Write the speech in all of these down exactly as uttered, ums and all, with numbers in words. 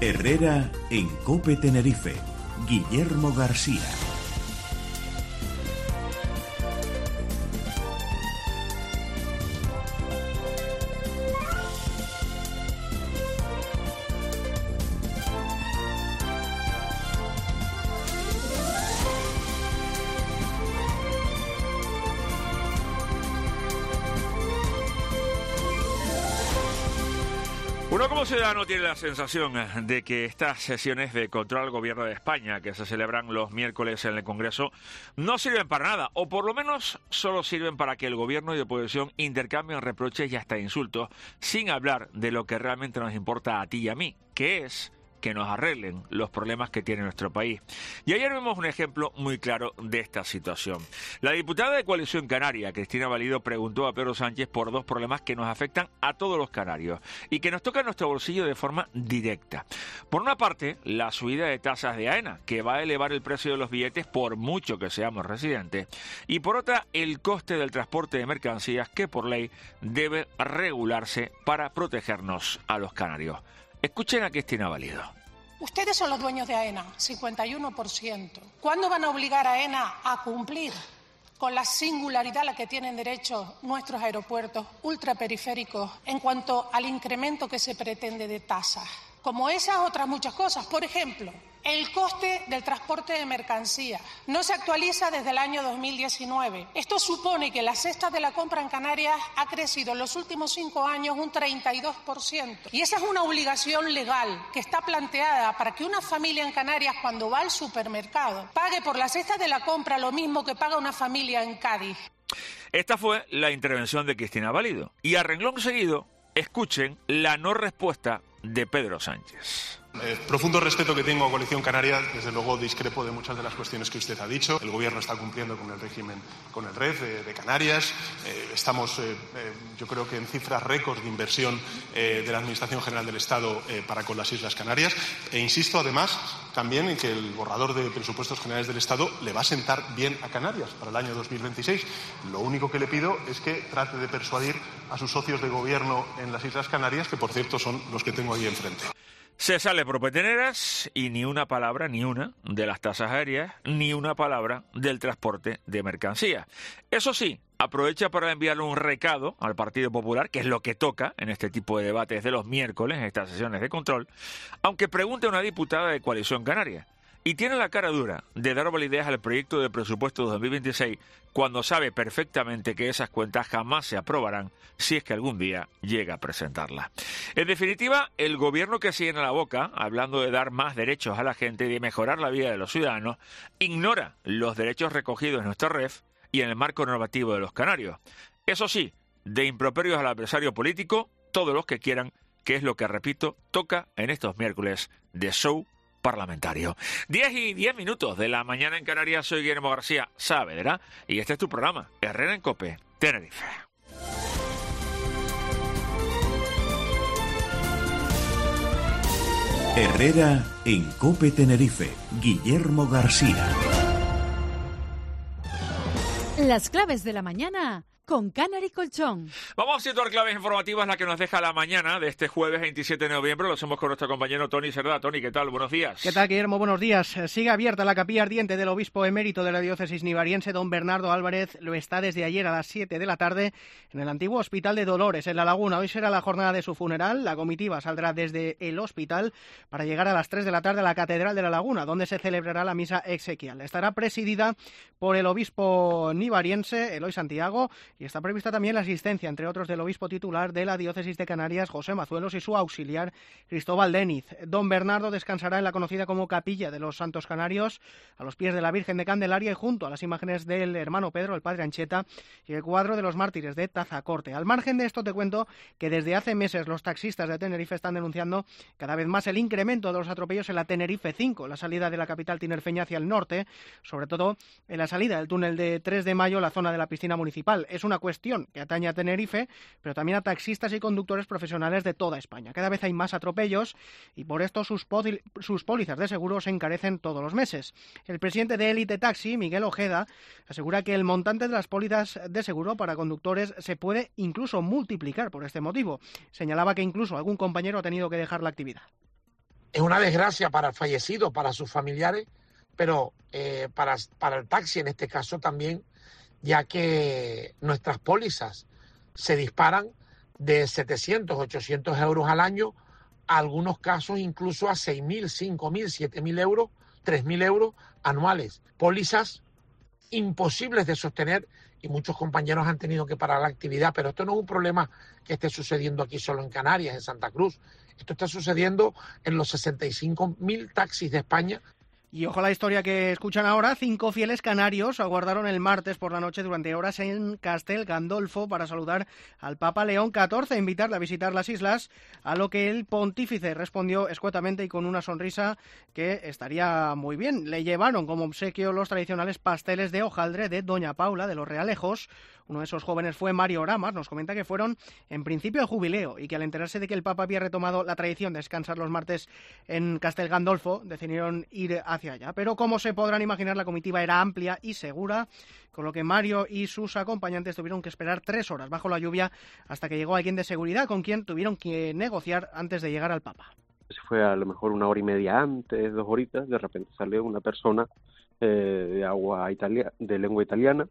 Herrera en COPE Tenerife. Guillermo García. Uno como ciudadano tiene la sensación de que estas sesiones de control al gobierno de España que se celebran los miércoles en el Congreso no sirven para nada, o por lo menos solo sirven para que el gobierno y la oposición intercambien reproches y hasta insultos, sin hablar de lo que realmente nos importa a ti y a mí, que es que nos arreglen los problemas que tiene nuestro país. Y ayer vimos un ejemplo muy claro de esta situación. La diputada de Coalición Canaria, Cristina Valido, preguntó a Pedro Sánchez por dos problemas que nos afectan a todos los canarios y que nos tocan nuestro bolsillo de forma directa. Por una parte, la subida de tasas de AENA, que va a elevar el precio de los billetes por mucho que seamos residentes. Y por otra, el coste del transporte de mercancías, que por ley debe regularse para protegernos a los canarios. Escuchen a Cristina Valido. Ustedes son los dueños de AENA, cincuenta y uno por ciento. ¿Cuándo van a obligar a AENA a cumplir con la singularidad a la que tienen derecho nuestros aeropuertos ultraperiféricos en cuanto al incremento que se pretende de tasas? Como esas, otras muchas cosas. Por ejemplo, el coste del transporte de mercancías no se actualiza desde el año dos mil diecinueve. Esto supone que la cesta de la compra en Canarias ha crecido en los últimos cinco años un treinta y dos por ciento. Y esa es una obligación legal que está planteada para que una familia en Canarias, cuando va al supermercado, pague por la cesta de la compra lo mismo que paga una familia en Cádiz. Esta fue la intervención de Cristina Valido. Y a renglón seguido, escuchen la no respuesta de Pedro Sánchez. Eh, profundo respeto que tengo a Coalición Canaria, desde luego discrepo de muchas de las cuestiones que usted ha dicho. El Gobierno está cumpliendo con el régimen, con el R E F de, de Canarias. Eh, estamos, eh, eh, yo creo que en cifras récord de inversión eh, de la Administración General del Estado eh, para con las Islas Canarias. E insisto, además, también en que el borrador de presupuestos generales del Estado le va a sentar bien a Canarias para el año dos mil veintiséis. Lo único que le pido es que trate de persuadir a sus socios de gobierno en las Islas Canarias, que por cierto son los que tengo ahí enfrente. Se sale por peteneras y ni una palabra, ni una, de las tasas aéreas, ni una palabra del transporte de mercancías. Eso sí, aprovecha para enviarle un recado al Partido Popular, que es lo que toca en este tipo de debates de los miércoles, en estas sesiones de control, aunque pregunte a una diputada de Coalición Canaria. Y tiene la cara dura de dar validez al proyecto de presupuesto de dos mil veintiséis cuando sabe perfectamente que esas cuentas jamás se aprobarán si es que algún día llega a presentarlas. En definitiva, el gobierno que se llena la boca, hablando de dar más derechos a la gente y de mejorar la vida de los ciudadanos, ignora los derechos recogidos en nuestro R E F y en el marco normativo de los canarios. Eso sí, de improperios al adversario político, todos los que quieran, que es lo que, repito, toca en estos miércoles de show parlamentario. diez y diez minutos de la mañana en Canarias. Soy Guillermo García Saavedra y este es tu programa, Herrera en COPE Tenerife. Herrera en COPE Tenerife. Guillermo García. Las claves de la mañana con Canary Colchón. Vamos a situar claves informativas, la que nos deja la mañana de este jueves veintisiete de noviembre. Lo hacemos con nuestro compañero Tony Cerdá. Tony, ¿qué tal? Buenos días. ¿Qué tal, Guillermo? Buenos días. Sigue abierta la capilla ardiente del obispo emérito de la diócesis nivariense, don Bernardo Álvarez. Lo está desde ayer a las siete de la tarde en el antiguo Hospital de Dolores, en La Laguna. Hoy será la jornada de su funeral. La comitiva saldrá desde el hospital para llegar a las tres de la tarde a la Catedral de La Laguna, donde se celebrará la misa exequial. Estará presidida por el obispo nivariense, Eloy Santiago, y está prevista también la asistencia, entre otros, del obispo titular de la diócesis de Canarias, José Mazuelos, y su auxiliar, Cristóbal Deniz. Don Bernardo descansará en la conocida como Capilla de los Santos Canarios, a los pies de la Virgen de Candelaria y junto a las imágenes del hermano Pedro, el padre Ancheta, y el cuadro de los mártires de Tazacorte. Al margen de esto, te cuento que desde hace meses los taxistas de Tenerife están denunciando cada vez más el incremento de los atropellos en la Tenerife cinco, la salida de la capital tinerfeña hacia el norte, sobre todo en la salida del túnel de tres de mayo, la zona de la piscina municipal. Es una cuestión que atañe a Tenerife, pero también a taxistas y conductores profesionales de toda España. Cada vez hay más atropellos y por esto sus, sus pólizas de seguro se encarecen todos los meses. El presidente de Élite Taxi, Miguel Ojeda, asegura que el montante de las pólizas de seguro para conductores se puede incluso multiplicar por este motivo. Señalaba que incluso algún compañero ha tenido que dejar la actividad. Es una desgracia para el fallecido, para sus familiares, pero eh, para, para el taxi en este caso también, ya que nuestras pólizas se disparan de setecientos, ochocientos euros al año, a algunos casos incluso a seis mil, cinco mil, siete mil euros, tres mil euros anuales. Pólizas imposibles de sostener y muchos compañeros han tenido que parar la actividad, pero esto no es un problema que esté sucediendo aquí solo en Canarias, en Santa Cruz. Esto está sucediendo en los sesenta y cinco mil taxis de España. Y ojo a la historia que escuchan ahora. Cinco fieles canarios aguardaron el martes por la noche durante horas en Castel Gandolfo para saludar al Papa León catorce e invitarle a visitar las islas, a lo que el pontífice respondió escuetamente y con una sonrisa que estaría muy bien. Le llevaron como obsequio los tradicionales pasteles de hojaldre de Doña Paula de los Realejos. Uno de esos jóvenes fue Mario Ramas. Nos comenta que fueron en principio de jubileo y que al enterarse de que el Papa había retomado la tradición de descansar los martes en Castel Gandolfo, decidieron ir hacia allá. Pero como se podrán imaginar, la comitiva era amplia y segura, con lo que Mario y sus acompañantes tuvieron que esperar tres horas bajo la lluvia hasta que llegó alguien de seguridad con quien tuvieron que negociar antes de llegar al Papa. Se fue a lo mejor una hora y media antes, dos horitas, de repente salió una persona eh, de agua italia, de lengua italiana,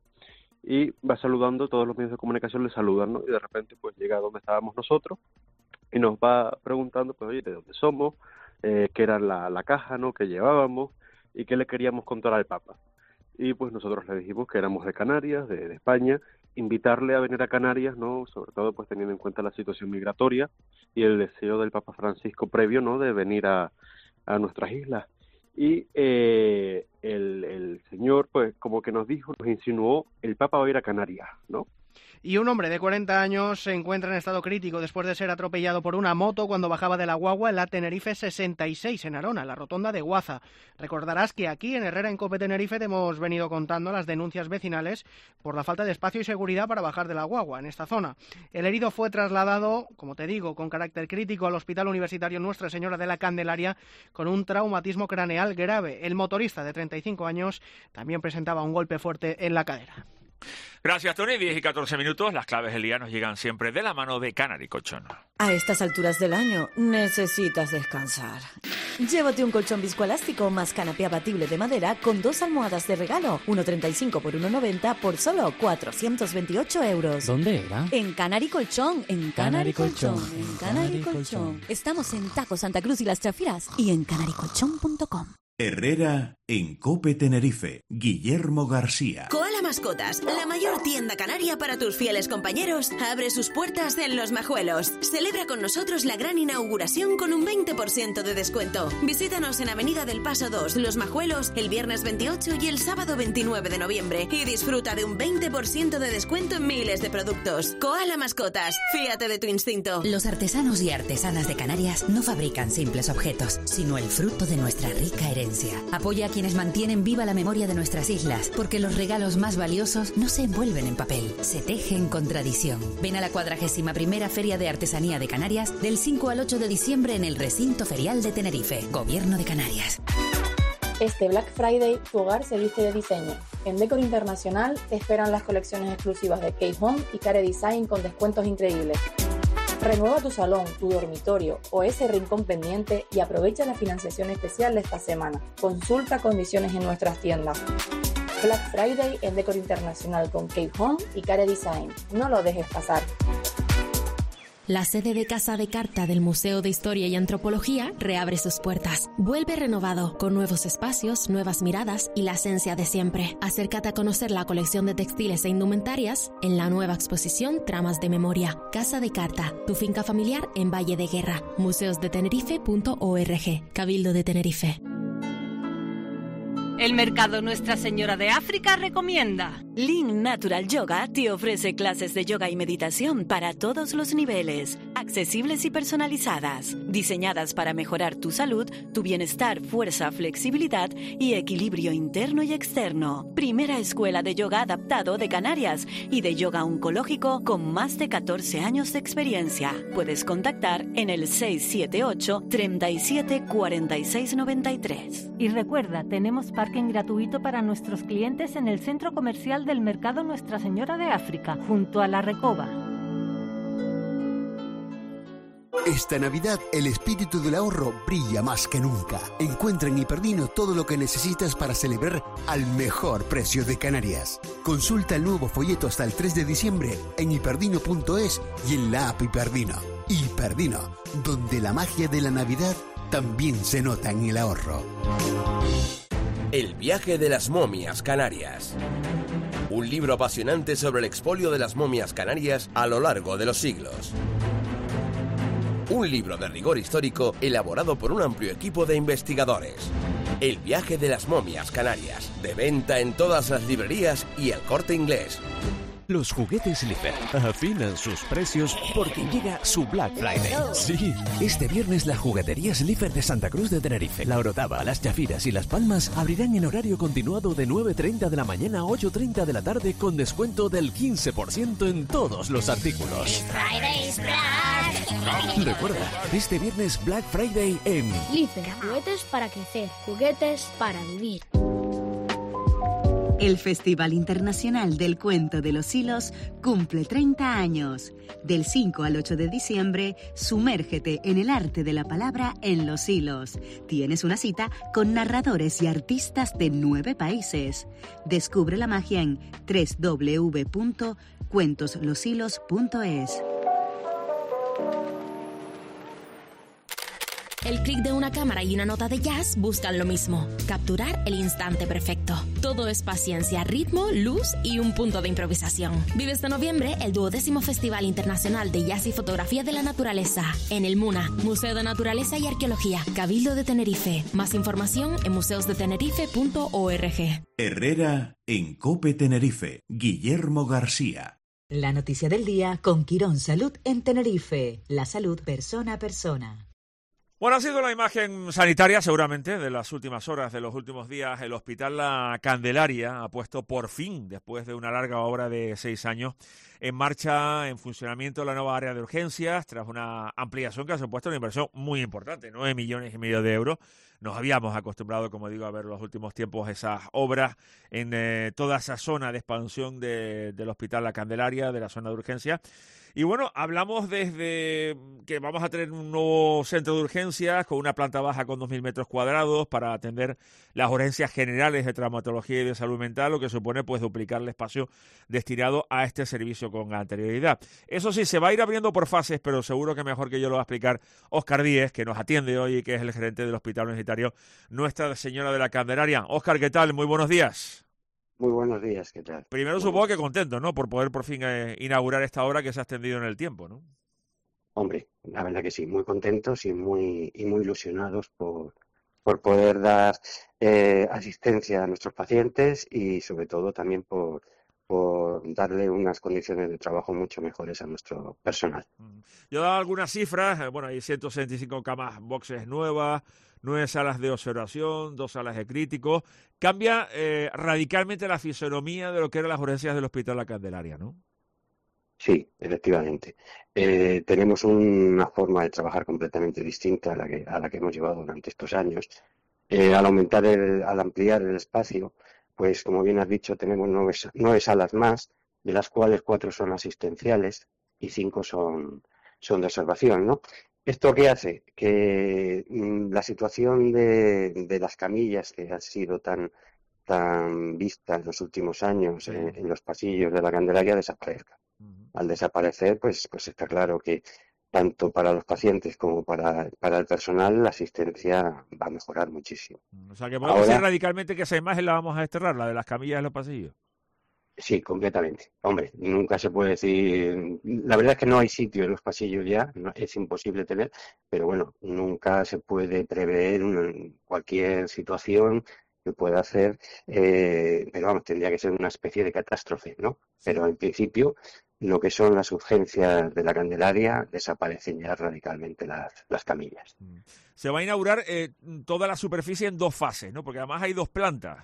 y va saludando, todos los medios de comunicación le saludan, ¿no? Y de repente pues llega a donde estábamos nosotros y nos va preguntando, pues oye, ¿de dónde somos? Eh, ¿Qué era la, la caja, ¿no? que llevábamos? Y qué le queríamos contar al Papa. Y pues nosotros le dijimos que éramos de Canarias, de, de España, invitarle a venir a Canarias, ¿no? Sobre todo pues teniendo en cuenta la situación migratoria y el deseo del Papa Francisco previo, ¿no? de venir a, a nuestras islas. Y eh, el, el señor, pues, como que nos dijo, nos insinuó, el Papa va a ir a Canarias, ¿no? Y un hombre de cuarenta años se encuentra en estado crítico después de ser atropellado por una moto cuando bajaba de la guagua en la Tenerife sesenta y seis en Arona, la rotonda de Guaza. Recordarás que aquí en Herrera, en Cope Tenerife, te hemos venido contando las denuncias vecinales por la falta de espacio y seguridad para bajar de la guagua en esta zona. El herido fue trasladado, como te digo, con carácter crítico al Hospital Universitario Nuestra Señora de la Candelaria con un traumatismo craneal grave. El motorista de treinta y cinco años también presentaba un golpe fuerte en la cadera. Gracias, Tony. diez y catorce minutos. Las claves del día nos llegan siempre de la mano de Canary Colchón. A estas alturas del año necesitas descansar. Llévate un colchón viscoelástico más canapé abatible de madera con dos almohadas de regalo, uno treinta y cinco por uno noventa por solo cuatrocientos veintiocho euros. ¿Dónde era? En Canary Colchón, en Canary, Canary Colchón, Colchón, en Canary Colchón. Colchón. Estamos en Taco Santa Cruz y Las Trafiras y en canary colchón punto com. Herrera en Cope Tenerife. Guillermo García. Koala Mascotas, la mayor tienda canaria para tus fieles compañeros, abre sus puertas en Los Majuelos. Celebra con nosotros la gran inauguración con un veinte por ciento de descuento. Visítanos en Avenida del Paso dos, Los Majuelos, el viernes veintiocho y el sábado veintinueve de noviembre. Y disfruta de un veinte por ciento de descuento en miles de productos. Koala Mascotas, fíate de tu instinto. Los artesanos y artesanas de Canarias no fabrican simples objetos, sino el fruto de nuestra rica herencia. Apoya a quienes mantienen viva la memoria de nuestras islas, porque los regalos más valiosos no se envuelven en papel, se tejen con tradición. Ven a la cuadragésima primera Feria de Artesanía de Canarias del cinco al ocho de diciembre en el Recinto Ferial de Tenerife, Gobierno de Canarias. Este Black Friday, tu hogar se viste de diseño. En Decor Internacional te esperan las colecciones exclusivas de K-Home y Care Design con descuentos increíbles. Renueva tu salón, tu dormitorio o ese rincón pendiente y aprovecha la financiación especial de esta semana. Consulta condiciones en nuestras tiendas. Black Friday en Decor Internacional con K-Home y Care Design. No lo dejes pasar. La sede de Casa de Carta del Museo de Historia y Antropología reabre sus puertas. Vuelve renovado, con nuevos espacios, nuevas miradas y la esencia de siempre. Acércate a conocer la colección de textiles e indumentarias en la nueva exposición Tramas de Memoria. Casa de Carta, tu finca familiar en Valle de Guerra. museos de tenerife punto org. Cabildo de Tenerife. El Mercado Nuestra Señora de África recomienda. Lean Natural Yoga te ofrece clases de yoga y meditación para todos los niveles, accesibles y personalizadas, diseñadas para mejorar tu salud, tu bienestar, fuerza, flexibilidad y equilibrio interno y externo. Primera escuela de yoga adaptado de Canarias y de yoga oncológico con más de catorce años de experiencia. Puedes contactar en el seis siete ocho, treinta y siete, cuarenta y seis noventa y tres. Y recuerda, tenemos parking gratuito para nuestros clientes en el centro comercial del Mercado Nuestra Señora de África, junto a la Recoba. Esta Navidad el espíritu del ahorro brilla más que nunca. Encuentra en Hiperdino todo lo que necesitas para celebrar al mejor precio de Canarias. Consulta el nuevo folleto hasta el tres de diciembre en hiperdino punto es y en la app Hiperdino. Hiperdino, donde la magia de la Navidad también se nota en el ahorro. El viaje de las momias canarias. Un libro apasionante sobre el expolio de las momias canarias a lo largo de los siglos. Un libro de rigor histórico elaborado por un amplio equipo de investigadores. El viaje de las momias canarias. De venta en todas las librerías y El Corte Inglés. Los juguetes Lifer afinan sus precios porque llega su Black Friday. Sí, este viernes la juguetería Lifer de Santa Cruz de Tenerife, la Orotava, las Chafiras y Las Palmas abrirán en horario continuado de nueve y media de la mañana a ocho y media de la tarde con descuento del quince por ciento en todos los artículos. Recuerda, este viernes Black Friday en Lifer, juguetes para crecer, juguetes para vivir. El Festival Internacional del Cuento de los Hilos cumple treinta años. Del cinco al ocho de diciembre, sumérgete en el arte de la palabra en Los Hilos. Tienes una cita con narradores y artistas de nueve países. Descubre la magia en doble u doble u doble u punto cuentos los hilos punto es. El clic de una cámara y una nota de jazz buscan lo mismo: capturar el instante perfecto. Todo es paciencia, ritmo, luz y un punto de improvisación. Vive este noviembre el duodécimo Festival Internacional de Jazz y Fotografía de la Naturaleza en el MUNA, Museo de Naturaleza y Arqueología, Cabildo de Tenerife. Más información en museos de tenerife punto org. Herrera en COPE Tenerife. Guillermo García. La noticia del día con Quirón Salud en Tenerife. La salud persona a persona. Bueno, ha sido la imagen sanitaria seguramente de las últimas horas, de los últimos días. El Hospital La Candelaria ha puesto por fin, después de una larga obra de seis años, en marcha, en funcionamiento, la nueva área de urgencias, tras una ampliación que ha supuesto una inversión muy importante, nueve millones y medio de euros. Nos habíamos acostumbrado, como digo, a ver en los últimos tiempos esas obras en eh, toda esa zona de expansión de, del Hospital La Candelaria, de la zona de urgencias. Y bueno, hablamos desde que vamos a tener un nuevo centro de urgencias con una planta baja con dos mil metros cuadrados para atender las urgencias generales de traumatología y de salud mental, lo que supone pues duplicar el espacio destinado a este servicio con anterioridad. Eso sí, se va a ir abriendo por fases, pero seguro que mejor que yo lo va a explicar Óscar Díez, que nos atiende hoy y que es el gerente del Hospital Universitario Nuestra Señora de la Candelaria. Óscar, ¿qué tal? Muy buenos días. Muy buenos días, ¿qué tal? Primero supongo que contento, ¿no? Por poder por fin eh, inaugurar esta obra que se ha extendido en el tiempo, ¿no? Hombre, la verdad que sí, muy contentos y muy y muy ilusionados por, por poder dar eh, asistencia a nuestros pacientes y sobre todo también por, por darle unas condiciones de trabajo mucho mejores a nuestro personal. Yo he dado algunas cifras, eh, bueno, hay ciento sesenta y cinco camas boxes nuevas, nueve salas de observación, dos salas de críticos. Cambia eh, radicalmente la fisonomía de lo que eran las urgencias del Hospital La Candelaria, ¿no? Sí, efectivamente. Eh, tenemos una forma de trabajar completamente distinta a la que, a la que hemos llevado durante estos años. Eh, al aumentar, el, al ampliar el espacio, pues como bien has dicho, tenemos nueve, nueve salas más, de las cuales cuatro son asistenciales y cinco son, son de observación, ¿no? ¿Esto qué hace? Que mmm, la situación de, de las camillas que ha sido tan, tan vista en los últimos años eh, en los pasillos de la Candelaria desaparezca. Uh-huh. Al desaparecer, pues, pues está claro que tanto para los pacientes como para, para el personal la asistencia va a mejorar muchísimo. O sea, que podemos Ahora, decir radicalmente que esa imagen la vamos a desterrar, la de las camillas en los pasillos. Sí, completamente. Hombre, nunca se puede decir... La verdad es que no hay sitio en los pasillos ya, no, es imposible tener, pero bueno, nunca se puede prever una, cualquier situación que pueda hacer, eh, pero vamos, tendría que ser una especie de catástrofe, ¿no? Pero en principio, lo que son las urgencias de la Candelaria, desaparecen ya radicalmente las, las camillas. Se va a inaugurar eh, toda la superficie en dos fases, ¿no? Porque además hay dos plantas.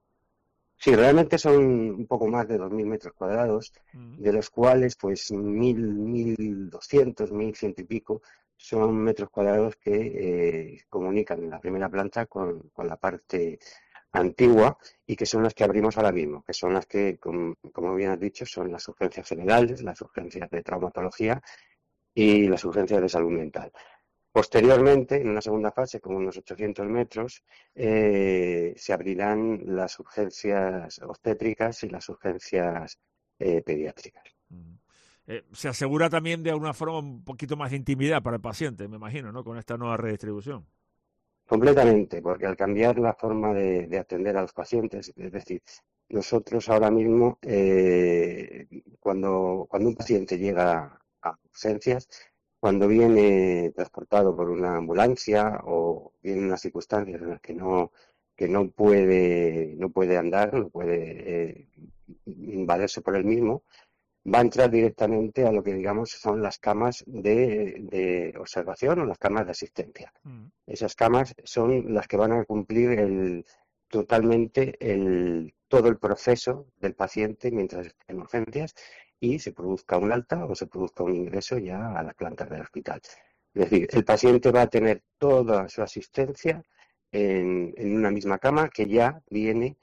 Sí, realmente son un poco más de dos mil metros cuadrados, uh-huh. de los cuales pues mil, mil doscientos, mil ciento y pico son metros cuadrados que eh, comunican la primera planta con, con la parte antigua y que son las que abrimos ahora mismo, que son las que, como, como bien has dicho, son las urgencias generales, las urgencias de traumatología y las urgencias de salud mental. Posteriormente, en una segunda fase, con unos ochocientos metros, eh, se abrirán las urgencias obstétricas y las urgencias eh, pediátricas. Eh, se asegura también de alguna forma un poquito más de intimidad para el paciente, me imagino, ¿no? Con esta nueva redistribución. Completamente, porque al cambiar la forma de, de atender a los pacientes, es decir, nosotros ahora mismo, eh, cuando, cuando un paciente llega a urgencias, cuando viene transportado por una ambulancia o viene en unas circunstancias en las que no que no puede no puede andar, no puede eh, valerse por él mismo, va a entrar directamente a lo que digamos son las camas de, de observación o las camas de asistencia. Mm. Esas camas son las que van a cumplir el, totalmente el, todo el proceso del paciente mientras esté en urgencias y se produzca un alta o se produzca un ingreso ya a las plantas del hospital. Es decir, el paciente va a tener toda su asistencia en, en una misma cama que ya viene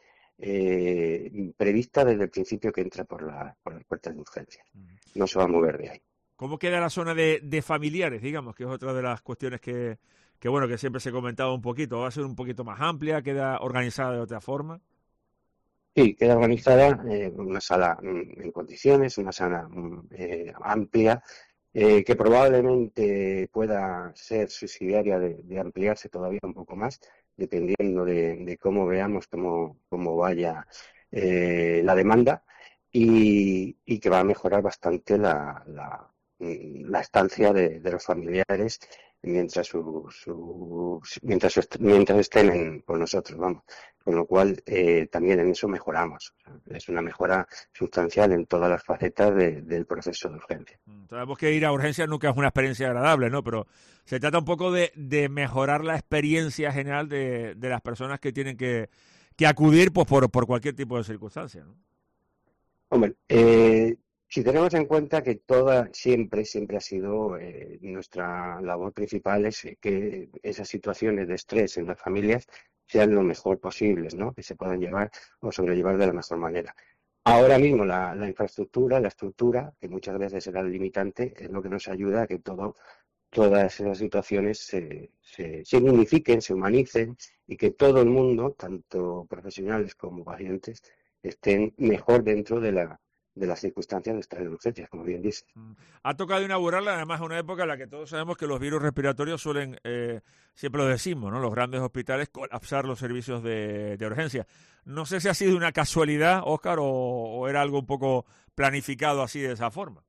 eh, prevista desde el principio que entra por, la, por las puertas de urgencias. No se va a mover de ahí. ¿Cómo queda la zona de, de familiares, digamos, que es otra de las cuestiones que, que, bueno, que siempre se ha comentado un poquito? ¿Va a ser un poquito más amplia? ¿Queda organizada de otra forma? Sí, queda organizada eh, una sala en condiciones, una sala eh, amplia, eh, que probablemente pueda ser subsidiaria de, de ampliarse todavía un poco más, dependiendo de, de cómo veamos cómo, cómo vaya eh, la demanda, y, y que va a mejorar bastante la, la, la estancia de, de los familiares mientras su, su, mientras, mientras estén en, con nosotros, vamos. Con lo cual, eh, también en eso mejoramos. Es una mejora sustancial en todas las facetas de, del proceso de urgencia. Sabemos que ir a urgencias nunca es una experiencia agradable, ¿no? Pero se trata un poco de, de mejorar la experiencia general de, de las personas que tienen que, que acudir pues por, por cualquier tipo de circunstancia, ¿no? Hombre, eh, si tenemos en cuenta que toda, siempre, siempre ha sido eh, nuestra labor principal es que esas situaciones de estrés en las familias sean lo mejor posibles, ¿no? Que se puedan llevar o sobrellevar de la mejor manera. Ahora mismo la, la infraestructura, la estructura, que muchas veces será el limitante, es lo que nos ayuda a que todo, todas esas situaciones se, se, se unifiquen, se humanicen y que todo el mundo, tanto profesionales como pacientes, estén mejor dentro de la de las circunstancias de estar en urgencias, como bien dices. Ha tocado inaugurarla, además, en una época en la que todos sabemos que los virus respiratorios suelen, eh, siempre lo decimos, ¿no? Los grandes hospitales colapsar los servicios de, de urgencia. No sé si ha sido una casualidad, Óscar, o, o era algo un poco planificado así de esa forma.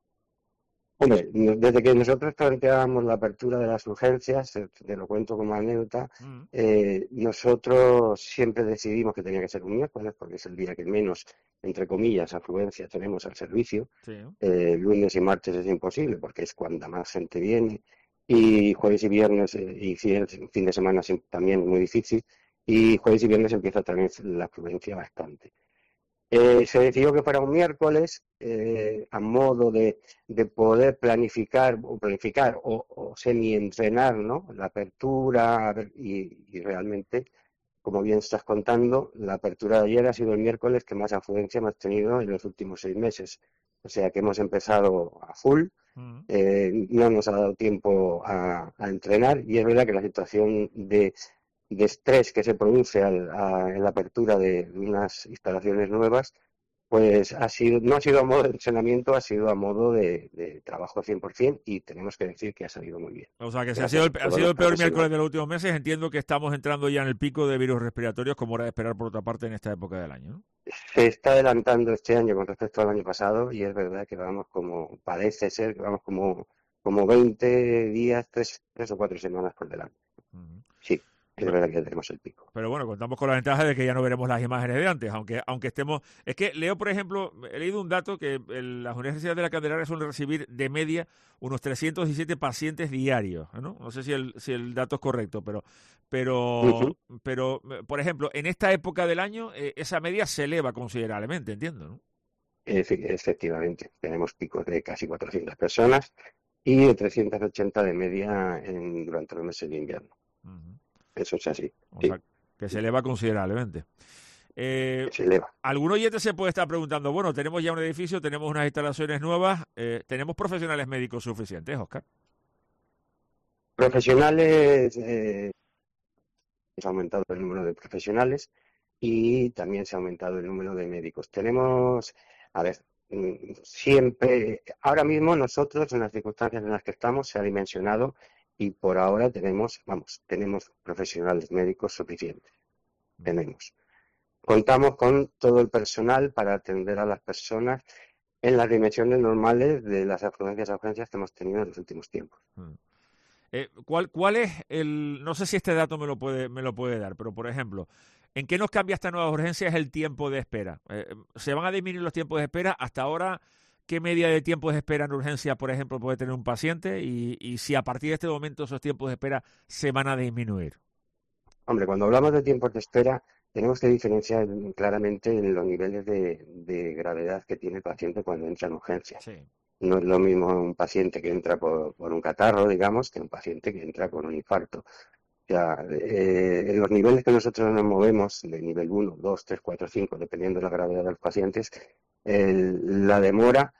Hombre, desde que nosotros planteábamos la apertura de las urgencias, te lo cuento como anécdota, mm. eh, nosotros siempre decidimos que tenía que ser un miércoles, porque es el día que menos, entre comillas, afluencia tenemos al servicio. Sí. Eh, lunes y martes es imposible, porque es cuando más gente viene, y jueves y viernes, eh, y fin de semana también es muy difícil, y jueves y viernes empieza también la afluencia bastante. Eh, se decidió que fuera un miércoles, eh, a modo de, de poder planificar o planificar o, o semi-entrenar, ¿no? La apertura y, y realmente, como bien estás contando, la apertura de ayer ha sido el miércoles que más afluencia hemos tenido en los últimos seis meses. O sea que hemos empezado a full, uh-huh. eh, no nos ha dado tiempo a, a entrenar y es verdad que la situación de de estrés que se produce al, a, en la apertura de unas instalaciones nuevas, pues ha sido no ha sido a modo de entrenamiento, ha sido a modo de, de trabajo cien por ciento y tenemos que decir que ha salido muy bien. O sea, que si ha sido el, ha sido el peor miércoles de los últimos meses, entiendo que estamos entrando ya en el pico de virus respiratorios, como era de esperar por otra parte en esta época del año, ¿no? Se está adelantando este año con respecto al año pasado y es verdad que vamos como, parece ser que vamos como, como veinte días, tres, tres o cuatro semanas por delante. Uh-huh. Sí. Es verdad que ya tenemos el pico. Pero bueno, contamos con la ventaja de que ya no veremos las imágenes de antes, aunque aunque estemos... Es que leo, por ejemplo, he leído un dato que el, las universidades de la Candelaria suelen recibir de media unos trescientos diecisiete pacientes diarios, ¿no? No sé si el si el dato es correcto, pero pero uh-huh. pero por ejemplo, en esta época del año eh, esa media se eleva considerablemente, entiendo, ¿no? Efectivamente, tenemos picos de casi cuatrocientas personas y de trescientos ochenta de media en, durante los meses de invierno. Uh-huh. Eso es así. O sí. sea, que se eleva considerablemente. Eh, se eleva. Algún oyente se puede estar preguntando, bueno, tenemos ya un edificio, tenemos unas instalaciones nuevas, eh, ¿tenemos profesionales médicos suficientes, Óscar? Profesionales, eh, se ha aumentado el número de profesionales y también se ha aumentado el número de médicos. Tenemos, a ver, siempre, ahora mismo nosotros en las circunstancias en las que estamos se ha dimensionado y por ahora tenemos, vamos, tenemos profesionales médicos suficientes. Tenemos. Contamos con todo el personal para atender a las personas en las dimensiones normales de las afluencias a urgencias que hemos tenido en los últimos tiempos. Mm. Eh, ¿cuál, ¿Cuál es el, no sé si este dato me lo puede, me lo puede dar, pero por ejemplo, ¿en qué nos cambia esta nueva urgencia? Es el tiempo de espera. Eh, ¿Se van a disminuir los tiempos de espera? Hasta ahora, ¿qué media de tiempos de espera en urgencia, por ejemplo, puede tener un paciente? Y, y si a partir de este momento esos tiempos de espera se van a disminuir. Hombre, cuando hablamos de tiempos de espera, tenemos que diferenciar claramente en los niveles de, de gravedad que tiene el paciente cuando entra en urgencia. Sí. No es lo mismo un paciente que entra por, por un catarro, digamos, que un paciente que entra con un infarto. O sea, eh, en los niveles que nosotros nos movemos, de nivel uno, dos, tres, cuatro, cinco, dependiendo de la gravedad de los pacientes, el, la demora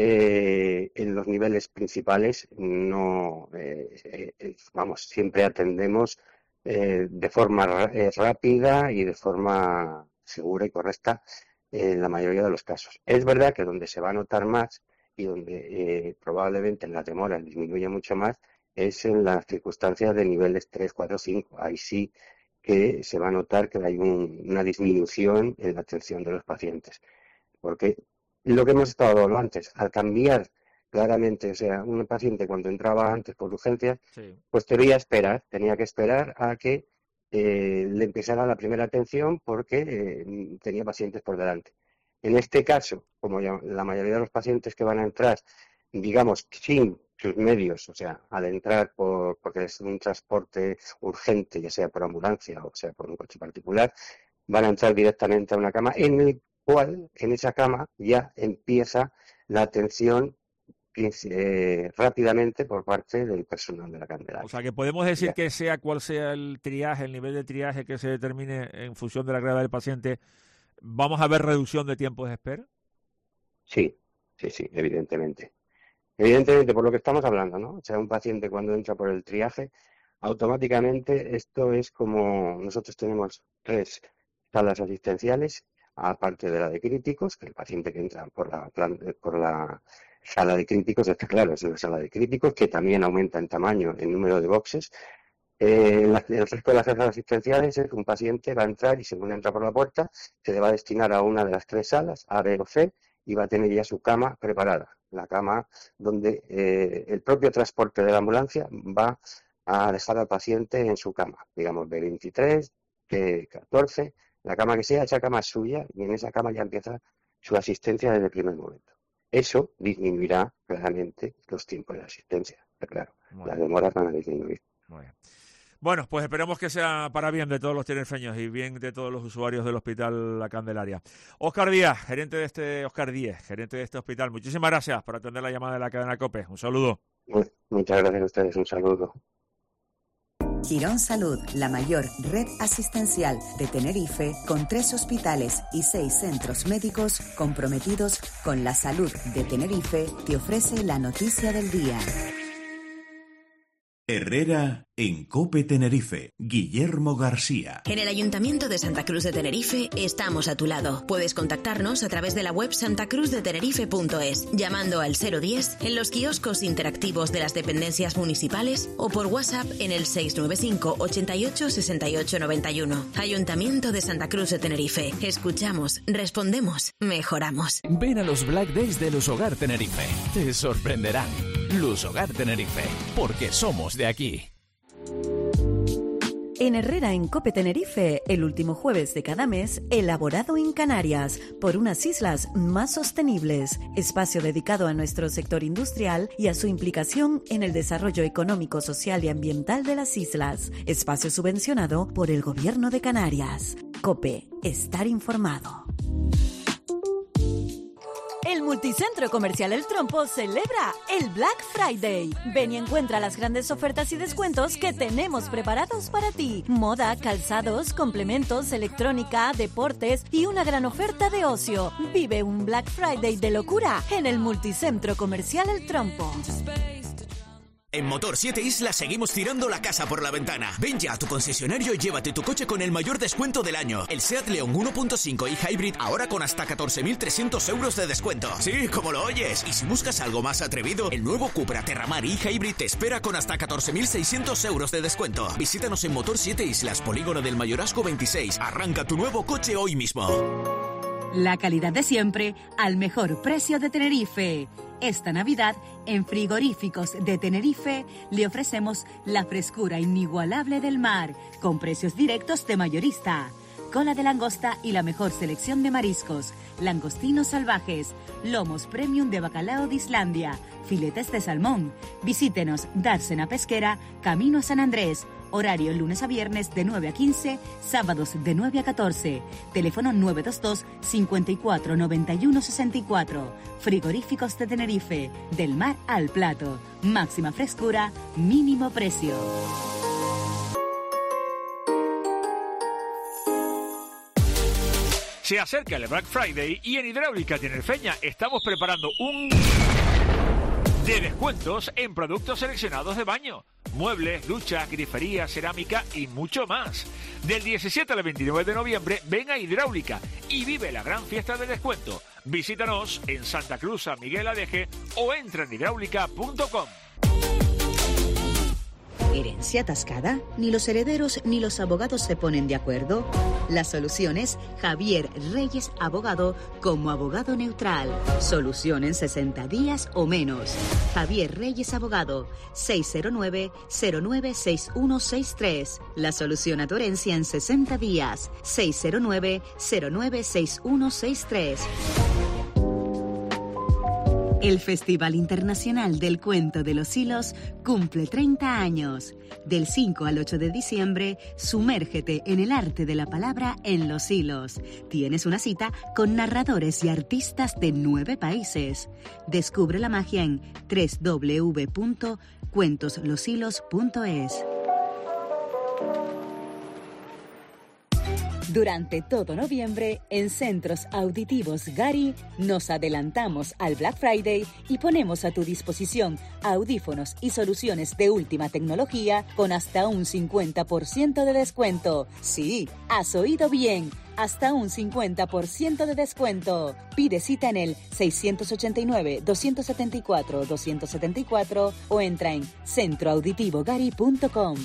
eh, en los niveles principales no, eh, eh, vamos, siempre atendemos eh, de forma eh, rápida y de forma segura y correcta en la mayoría de los casos. Es verdad que donde se va a notar más y donde eh, probablemente la demora disminuye mucho más es en las circunstancias de niveles tres, cuatro, cinco. Ahí sí que se va a notar que hay un, una disminución en la atención de los pacientes. Porque lo que hemos estado hablando antes, al cambiar claramente, o sea, un paciente cuando entraba antes por urgencias, sí. pues debía esperar, tenía que esperar a que eh, le empezara la primera atención porque eh, tenía pacientes por delante. En este caso, como ya la mayoría de los pacientes que van a entrar, digamos, sin sus medios, o sea, al entrar por, porque es un transporte urgente, ya sea por ambulancia o sea por un coche particular, van a entrar directamente a una cama en el cual, en esa cama, ya empieza la atención eh, rápidamente por parte del personal de la Candelaria. O sea, que podemos decir ya. que sea cual sea el triaje, el nivel de triaje que se determine en función de la gravedad del paciente, ¿vamos a ver reducción de tiempos de espera? Sí, sí, sí, evidentemente. Evidentemente, por lo que estamos hablando, ¿no? O sea, un paciente cuando entra por el triaje, automáticamente esto es como nosotros tenemos tres salas asistenciales, aparte de la de críticos, que el paciente que entra por la, por la sala de críticos, está claro, es una sala de críticos que también aumenta en tamaño el número de boxes. Eh, en, la, en el resto de las salas asistenciales es que un paciente va a entrar y según entra por la puerta se le va a destinar a una de las tres salas, A, B o C, y va a tener ya su cama preparada. La cama donde eh, el propio transporte de la ambulancia va a dejar al paciente en su cama, digamos B veintitrés, B catorce, la cama que sea, esa cama es suya y en esa cama ya empieza su asistencia desde el primer momento. Eso disminuirá claramente los tiempos de asistencia, claro, bueno. Las demoras van a disminuir. Bueno. Bueno, pues esperemos que sea para bien de todos los tinerfeños y bien de todos los usuarios del Hospital La Candelaria. Óscar Díaz, gerente de este, Óscar Díez, gerente de este hospital, muchísimas gracias por atender la llamada de la cadena COPE. Un saludo. Muchas gracias a ustedes, un saludo. Quirón Salud, la mayor red asistencial de Tenerife, con tres hospitales y seis centros médicos comprometidos con la salud de Tenerife, te ofrece la noticia del día. Herrera en COPE Tenerife, Guillermo García. En el Ayuntamiento de Santa Cruz de Tenerife estamos a tu lado. Puedes contactarnos a través de la web santacruz de tenerife punto es, llamando al cero diez en los kioscos interactivos de las dependencias municipales o por WhatsApp en el seis nueve cinco, ochenta y ocho, sesenta y ocho, noventa y uno. Ayuntamiento de Santa Cruz de Tenerife. Escuchamos, respondemos, mejoramos. Ven a los Black Days de Luz Hogar Tenerife. Te sorprenderán. Luz Hogar Tenerife, porque somos de aquí. En Herrera en COPE Tenerife, el último jueves de cada mes, elaborado en Canarias, por unas islas más sostenibles, espacio dedicado a nuestro sector industrial y a su implicación en el desarrollo económico, social y ambiental de las islas, espacio subvencionado por el Gobierno de Canarias. COPE, estar informado. El Multicentro Comercial El Trompo celebra el Black Friday. Ven y encuentra las grandes ofertas y descuentos que tenemos preparados para ti. Moda, calzados, complementos, electrónica, deportes y una gran oferta de ocio. Vive un Black Friday de locura en el Multicentro Comercial El Trompo. En Motor siete Islas seguimos tirando la casa por la ventana. Ven ya a tu concesionario y llévate tu coche con el mayor descuento del año. El Seat León uno punto cinco y Hybrid ahora con hasta catorce mil trescientos euros de descuento. Sí, como lo oyes. Y si buscas algo más atrevido, el nuevo Cupra Terramar y Hybrid te espera con hasta catorce mil seiscientos euros de descuento. Visítanos en Motor siete Islas, Polígono del Mayorazgo veintiséis. Arranca tu nuevo coche hoy mismo. La calidad de siempre al mejor precio de Tenerife. Esta Navidad, en Frigoríficos de Tenerife, le ofrecemos la frescura inigualable del mar, con precios directos de mayorista. Cola de langosta y la mejor selección de mariscos, langostinos salvajes, lomos premium de bacalao de Islandia, filetes de salmón. Visítenos Dársena Pesquera, Camino a San Andrés. Horario lunes a viernes de nueve a quince, sábados de nueve a catorce. Teléfono nueve dos dos, cinco cuatro, nueve uno seis cuatro. Frigoríficos de Tenerife, del mar al plato. Máxima frescura, mínimo precio. Se acerca el Black Friday y en Hidráulica Tinerfeña estamos preparando un de descuentos en productos seleccionados de baño, muebles, duchas, grifería, cerámica y mucho más. Del diecisiete al veintinueve de noviembre, ven a Hidráulica y vive la gran fiesta de descuento. Visítanos en Santa Cruz, San Miguel Adeje o entra en hidráulica punto com. ¿Herencia atascada? Ni los herederos ni los abogados se ponen de acuerdo. La solución es Javier Reyes Abogado como abogado neutral. Solución en sesenta días o menos. Javier Reyes Abogado, seis cero nueve, cero nueve seis uno seis tres. La solución a tu herencia en sesenta días. seis cero nueve, cero nueve seis uno seis tres. El Festival Internacional del Cuento de los Hilos cumple treinta años. Del cinco al ocho de diciembre, sumérgete en el arte de la palabra en Los Hilos. Tienes una cita con narradores y artistas de nueve países. Descubre la magia en doble u doble u doble u punto cuentos los hilos punto es. Durante todo noviembre, en Centros Auditivos Gari, nos adelantamos al Black Friday y ponemos a tu disposición audífonos y soluciones de última tecnología con hasta un cincuenta por ciento de descuento. Sí, has oído bien, hasta un cincuenta por ciento de descuento. Pide cita en el seis ocho nueve, dos siete cuatro, dos siete cuatro o entra en centro auditivo gari punto com.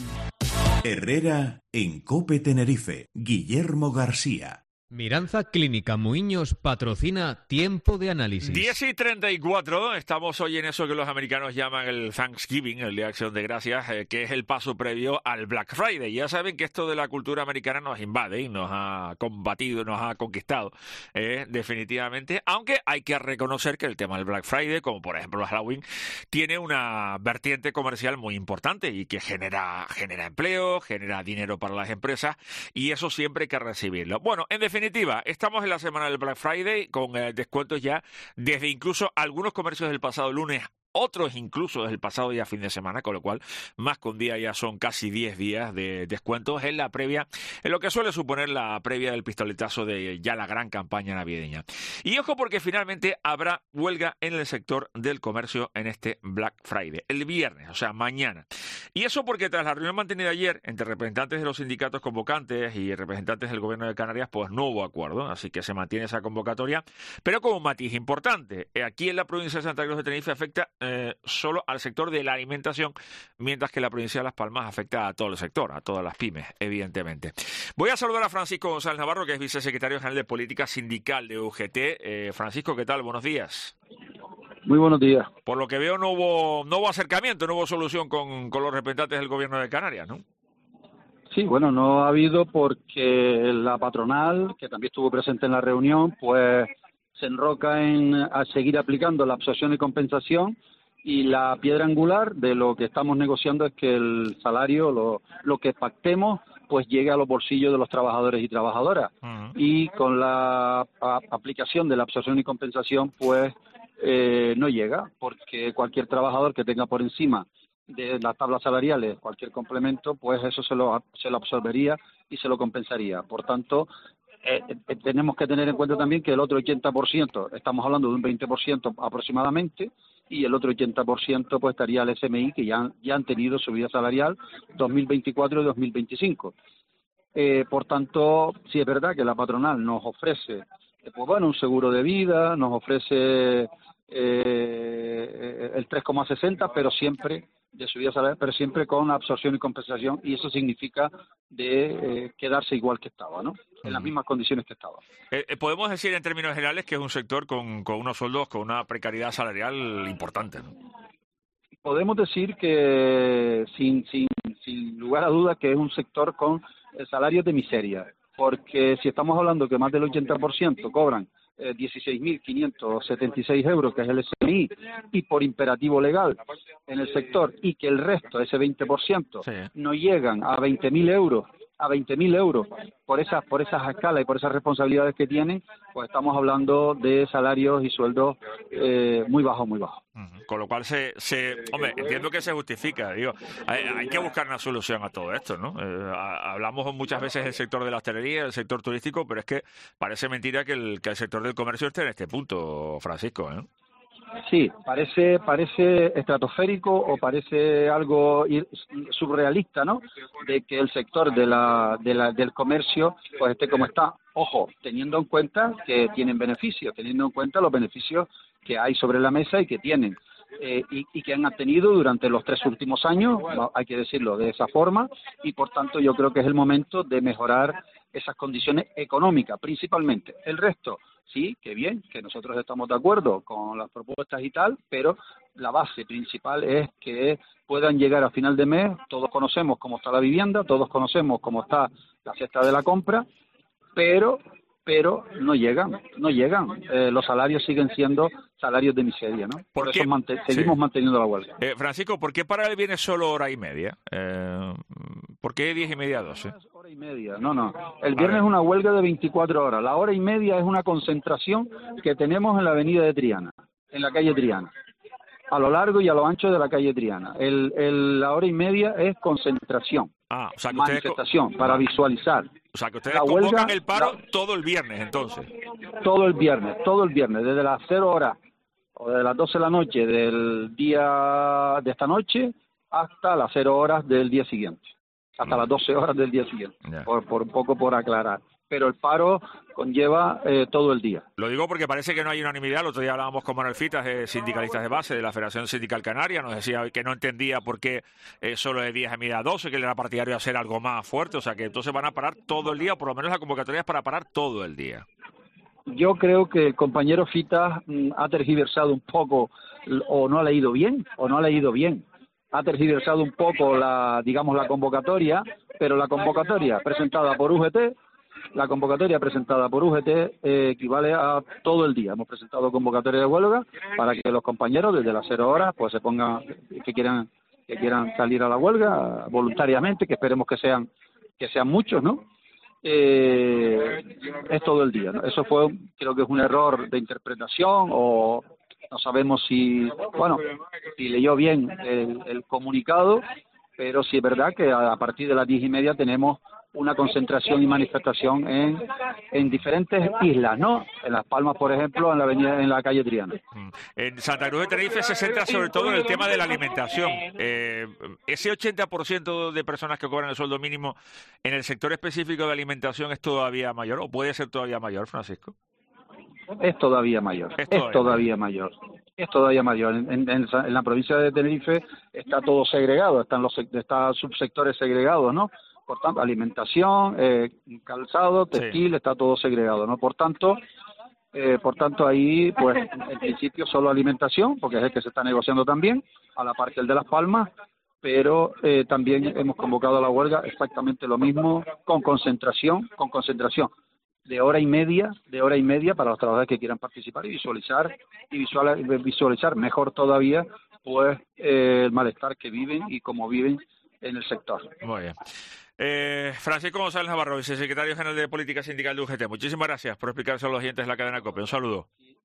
Herrera en COPE Tenerife. Guillermo García. Miranza Clínica Muiños patrocina Tiempo de Análisis. diez y treinta y cuatro, estamos hoy en eso que los americanos llaman el Thanksgiving, el Día de Acción de Gracias, eh, que es el paso previo al Black Friday. Ya saben que esto de la cultura americana nos invade y nos ha combatido, nos ha conquistado, eh, definitivamente, aunque hay que reconocer que el tema del Black Friday, como por ejemplo el Halloween, tiene una vertiente comercial muy importante y que genera, genera empleo, genera dinero para las empresas y eso siempre hay que recibirlo. Bueno, en definitiva, definitiva, estamos en la semana del Black Friday con eh, descuentos ya desde incluso algunos comercios del pasado lunes, otros incluso desde el pasado día fin de semana, con lo cual más que un día ya son casi diez días de descuentos en la previa, en lo que suele suponer la previa del pistoletazo de ya la gran campaña navideña. Y ojo porque finalmente habrá huelga en el sector del comercio en este Black Friday, el viernes, o sea, mañana. Y eso porque tras la reunión mantenida ayer entre representantes de los sindicatos convocantes y representantes del gobierno de Canarias, pues no hubo acuerdo, así que se mantiene esa convocatoria, pero con un matiz importante. Aquí en la provincia de Santa Cruz de Tenerife afecta Eh, solo al sector de la alimentación, mientras que la provincia de Las Palmas afecta a todo el sector, a todas las pymes, evidentemente. Voy a saludar a Francisco González Navarro, que es vicesecretario general de Política Sindical de U G T. Eh, Francisco, ¿qué tal? Buenos días. Muy buenos días. Por lo que veo no hubo, no hubo acercamiento, no hubo solución con, con los representantes del gobierno de Canarias, ¿no? Sí, bueno, no ha habido porque la patronal, que también estuvo presente en la reunión, pues se enroca en a seguir aplicando la absorción y compensación, y la piedra angular de lo que estamos negociando es que el salario, lo, lo que pactemos, pues llegue a los bolsillos de los trabajadores y trabajadoras. Uh-huh. Y con la a, aplicación de la absorción y compensación, pues eh, no llega, porque cualquier trabajador que tenga por encima de las tablas salariales cualquier complemento, pues eso se lo, se lo absorbería y se lo compensaría. Por tanto, eh, eh, tenemos que tener en cuenta también que el otro ochenta por ciento, estamos hablando de un veinte por ciento aproximadamente, y el otro ochenta por ciento pues estaría el S M I, que ya, ya han tenido subida salarial dos mil veinticuatro y dos mil veinticinco. Eh, por tanto, sí es verdad que la patronal nos ofrece, eh, pues bueno, un seguro de vida, nos ofrece eh, el tres coma sesenta, pero siempre de subida salarial, pero siempre con absorción y compensación, y eso significa de eh, quedarse igual que estaba, ¿no? En las mismas condiciones que estaba. Eh, eh, podemos decir en términos generales que es un sector con, con unos sueldos, con una precariedad salarial importante, ¿no? Podemos decir que sin, sin, sin lugar a dudas que es un sector con salarios de miseria, porque si estamos hablando que más del ochenta por ciento cobran eh, dieciséis mil quinientos setenta y seis euros, que es el S M I, y por imperativo legal en el sector, y que el resto, ese veinte por ciento, sí, no llegan a veinte mil euros, a veinte mil euros por esas por esas escalas y por esas responsabilidades que tienen, pues estamos hablando de salarios y sueldos eh, muy bajos, muy bajos. Uh-huh. Con lo cual se, se, hombre, entiendo que se justifica, digo, hay, hay que buscar una solución a todo esto, ¿no? Eh, a, hablamos muchas veces del sector de la hostelería, del sector turístico, pero es que parece mentira que el, que el sector del comercio esté en este punto, Francisco, ¿eh? Sí, parece parece estratosférico o parece algo surrealista, ¿no? De que el sector de la, de la del comercio pues esté como está. Ojo, teniendo en cuenta que tienen beneficios, teniendo en cuenta los beneficios que hay sobre la mesa y que tienen. Eh, y, y que han tenido durante los tres últimos años, hay que decirlo de esa forma, y por tanto yo creo que es el momento de mejorar esas condiciones económicas, principalmente. El resto, sí, que bien, que nosotros estamos de acuerdo con las propuestas y tal, pero la base principal es que puedan llegar a final de mes. Todos conocemos cómo está la vivienda, todos conocemos cómo está la cesta de la compra, pero pero no llegan, no llegan. Eh, los salarios siguen siendo salarios de miseria, ¿no? Por, Por eso mant- seguimos sí. manteniendo la huelga. Eh, Francisco, ¿por qué para él viene solo hora y media? Eh, ¿Por qué diez y media a doce? Hora y media, no, no. El viernes es una huelga de veinticuatro horas. La hora y media es una concentración que tenemos en la avenida de Triana, en la calle Triana, a lo largo y a lo ancho de la calle Triana. El, el, la hora y media es concentración. Ah, o sea que manifestación ustedes... para visualizar. O sea que ustedes la convocan huelga, el paro la... todo el viernes, entonces. Todo el viernes, todo el viernes, desde las cero horas o desde las doce de la noche del día de esta noche hasta las cero horas del día siguiente, hasta mm. las doce horas del día siguiente, yeah. por, por un poco por aclarar. Pero el paro conlleva eh, todo el día. Lo digo porque parece que no hay unanimidad. El otro día hablábamos con Manuel Fitas, de sindicalistas de base de la Federación Sindical Canaria. Nos decía que no entendía por qué eh, solo de diez a media a doce, que él era partidario de hacer algo más fuerte. O sea, que entonces van a parar todo el día, por lo menos la convocatoria es para parar todo el día. Yo creo que el compañero Fitas mm, ha tergiversado un poco, o no ha leído bien, o no ha leído bien. Ha tergiversado un poco la, digamos, la convocatoria, pero la convocatoria presentada por U G T, la convocatoria presentada por U G T eh, equivale a todo el día. Hemos presentado convocatoria de huelga para que los compañeros desde las cero horas pues se pongan, que quieran que quieran salir a la huelga voluntariamente, que esperemos que sean que sean muchos, ¿no? Eh, es todo el día, ¿no? Eso fue, creo que es un error de interpretación, o no sabemos si, bueno, si leyó bien el, el comunicado, pero sí es verdad que a partir de las diez y media tenemos una concentración y manifestación en, en diferentes islas, ¿no? En Las Palmas, por ejemplo, en la avenida, en la calle Triana. En Santa Cruz de Tenerife se centra sobre todo en el tema de la alimentación. Eh, ese ochenta por ciento de personas que cobran el sueldo mínimo en el sector específico de alimentación es todavía mayor, o puede ser todavía mayor, Francisco. Es todavía mayor. Es todavía, es todavía mayor. Es todavía mayor. En, en, en la provincia de Tenerife está todo segregado, están los están subsectores segregados, ¿no? Por tanto, alimentación, eh, calzado, textil, sí. Está todo segregado, ¿no? Por tanto, eh, por tanto ahí, pues, en principio solo alimentación, porque es el que se está negociando también, a la par que el de Las Palmas, pero eh, también hemos convocado a la huelga exactamente lo mismo, con concentración, con concentración de hora y media, de hora y media para los trabajadores que quieran participar y visualizar, y visual, visualizar mejor todavía, pues, eh, el malestar que viven y cómo viven en el sector. Muy bien. Eh, Francisco González Navarro, vicesecretario general de Política Sindical de U G T. Muchísimas gracias por explicarse a los oyentes de la cadena COPE. Un saludo.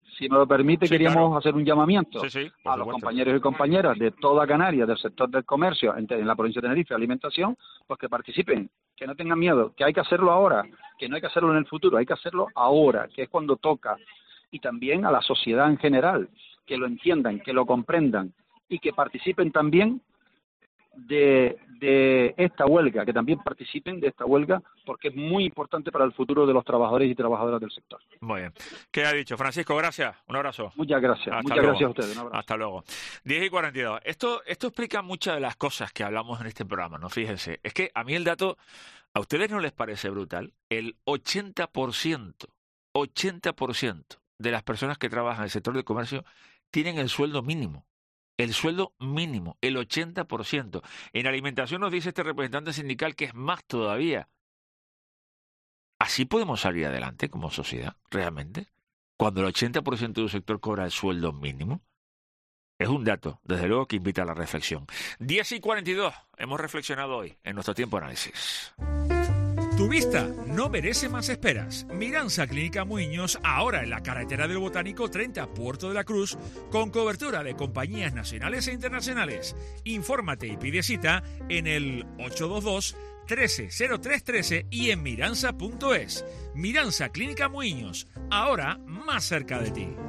si me lo permite, Sí, queríamos claro. hacer un llamamiento Sí, sí, por a los supuesto. compañeros y compañeras de toda Canarias, del sector del comercio, en, en la provincia de Tenerife, alimentación, pues que participen, que no tengan miedo, que hay que hacerlo ahora, que no hay que hacerlo en el futuro, hay que hacerlo ahora, que es cuando toca. Y también a la sociedad en general, que lo entiendan, que lo comprendan y que participen también de, de esta huelga, que también participen de esta huelga, porque es muy importante para el futuro de los trabajadores y trabajadoras del sector. Muy bien. ¿Qué ha dicho? Francisco, gracias. Un abrazo. Muchas gracias. Hasta Muchas luego. gracias a ustedes. Un abrazo. Hasta luego. diez y cuarenta y dos. Esto, esto explica muchas de las cosas que hablamos en este programa, ¿no? Fíjense. Es que a mí el dato, ¿a ustedes no les parece brutal? El ochenta por ciento, ochenta por ciento de las personas que trabajan en el sector del comercio tienen el sueldo mínimo. El sueldo mínimo, el ochenta por ciento. En alimentación nos dice este representante sindical que es más todavía. ¿Así podemos salir adelante como sociedad, realmente? Cuando el ochenta por ciento del sector cobra el sueldo mínimo. Es un dato, desde luego, que invita a la reflexión. diez y cuarenta y dos. Hemos reflexionado hoy en nuestro tiempo de análisis. Tu vista no merece más esperas. Miranza Clínica Muiños, ahora en la carretera del Botánico treinta, Puerto de la Cruz, con cobertura de compañías nacionales e internacionales. Infórmate y pide cita en el ocho dos dos, trece cero tres trece y en miranza punto es. Miranza Clínica Muiños, ahora más cerca de ti.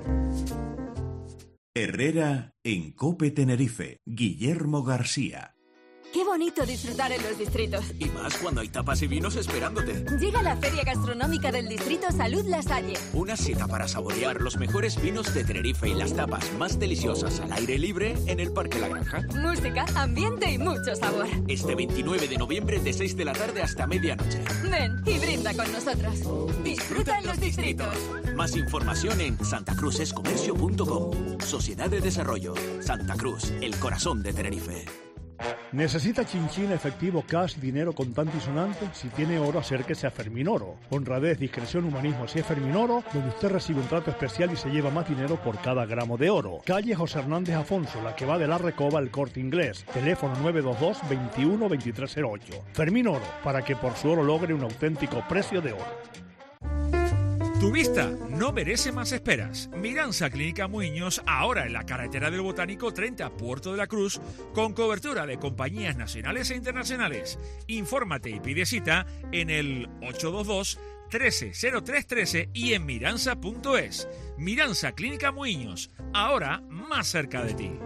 Herrera en COPE Tenerife. Guillermo García. Qué bonito disfrutar en los distritos. Y más cuando hay tapas y vinos esperándote. Llega la Feria Gastronómica del Distrito Salud La Salle. Una cita para saborear los mejores vinos de Tenerife y las tapas más deliciosas al aire libre en el Parque La Granja. Música, ambiente y mucho sabor. Este veintinueve de noviembre de seis de la tarde hasta medianoche. Ven y brinda con nosotros. Disfruta en los distritos. Más información en santacruzescomercio punto com. Sociedad de Desarrollo. Santa Cruz, el corazón de Tenerife. ¿Necesita chinchín, efectivo, cash, dinero contante y sonante? Si tiene oro, acérquese a Fermín Oro. Honradez, discreción, humanismo, si es Fermín Oro, donde usted recibe un trato especial y se lleva más dinero por cada gramo de oro. Calle José Hernández Afonso, la que va de la Recoba al Corte Inglés. Teléfono nueve dos dos, veintiuno, veintitrés cero ocho. Fermín Oro, para que por su oro logre un auténtico precio de oro. Tu vista no merece más esperas. Miranza Clínica Muiños, ahora en la carretera del Botánico treinta, Puerto de la Cruz, con cobertura de compañías nacionales e internacionales. Infórmate y pide cita en el ocho dos dos, trece cero tres trece y en miranza punto es. Miranza Clínica Muiños, ahora más cerca de ti.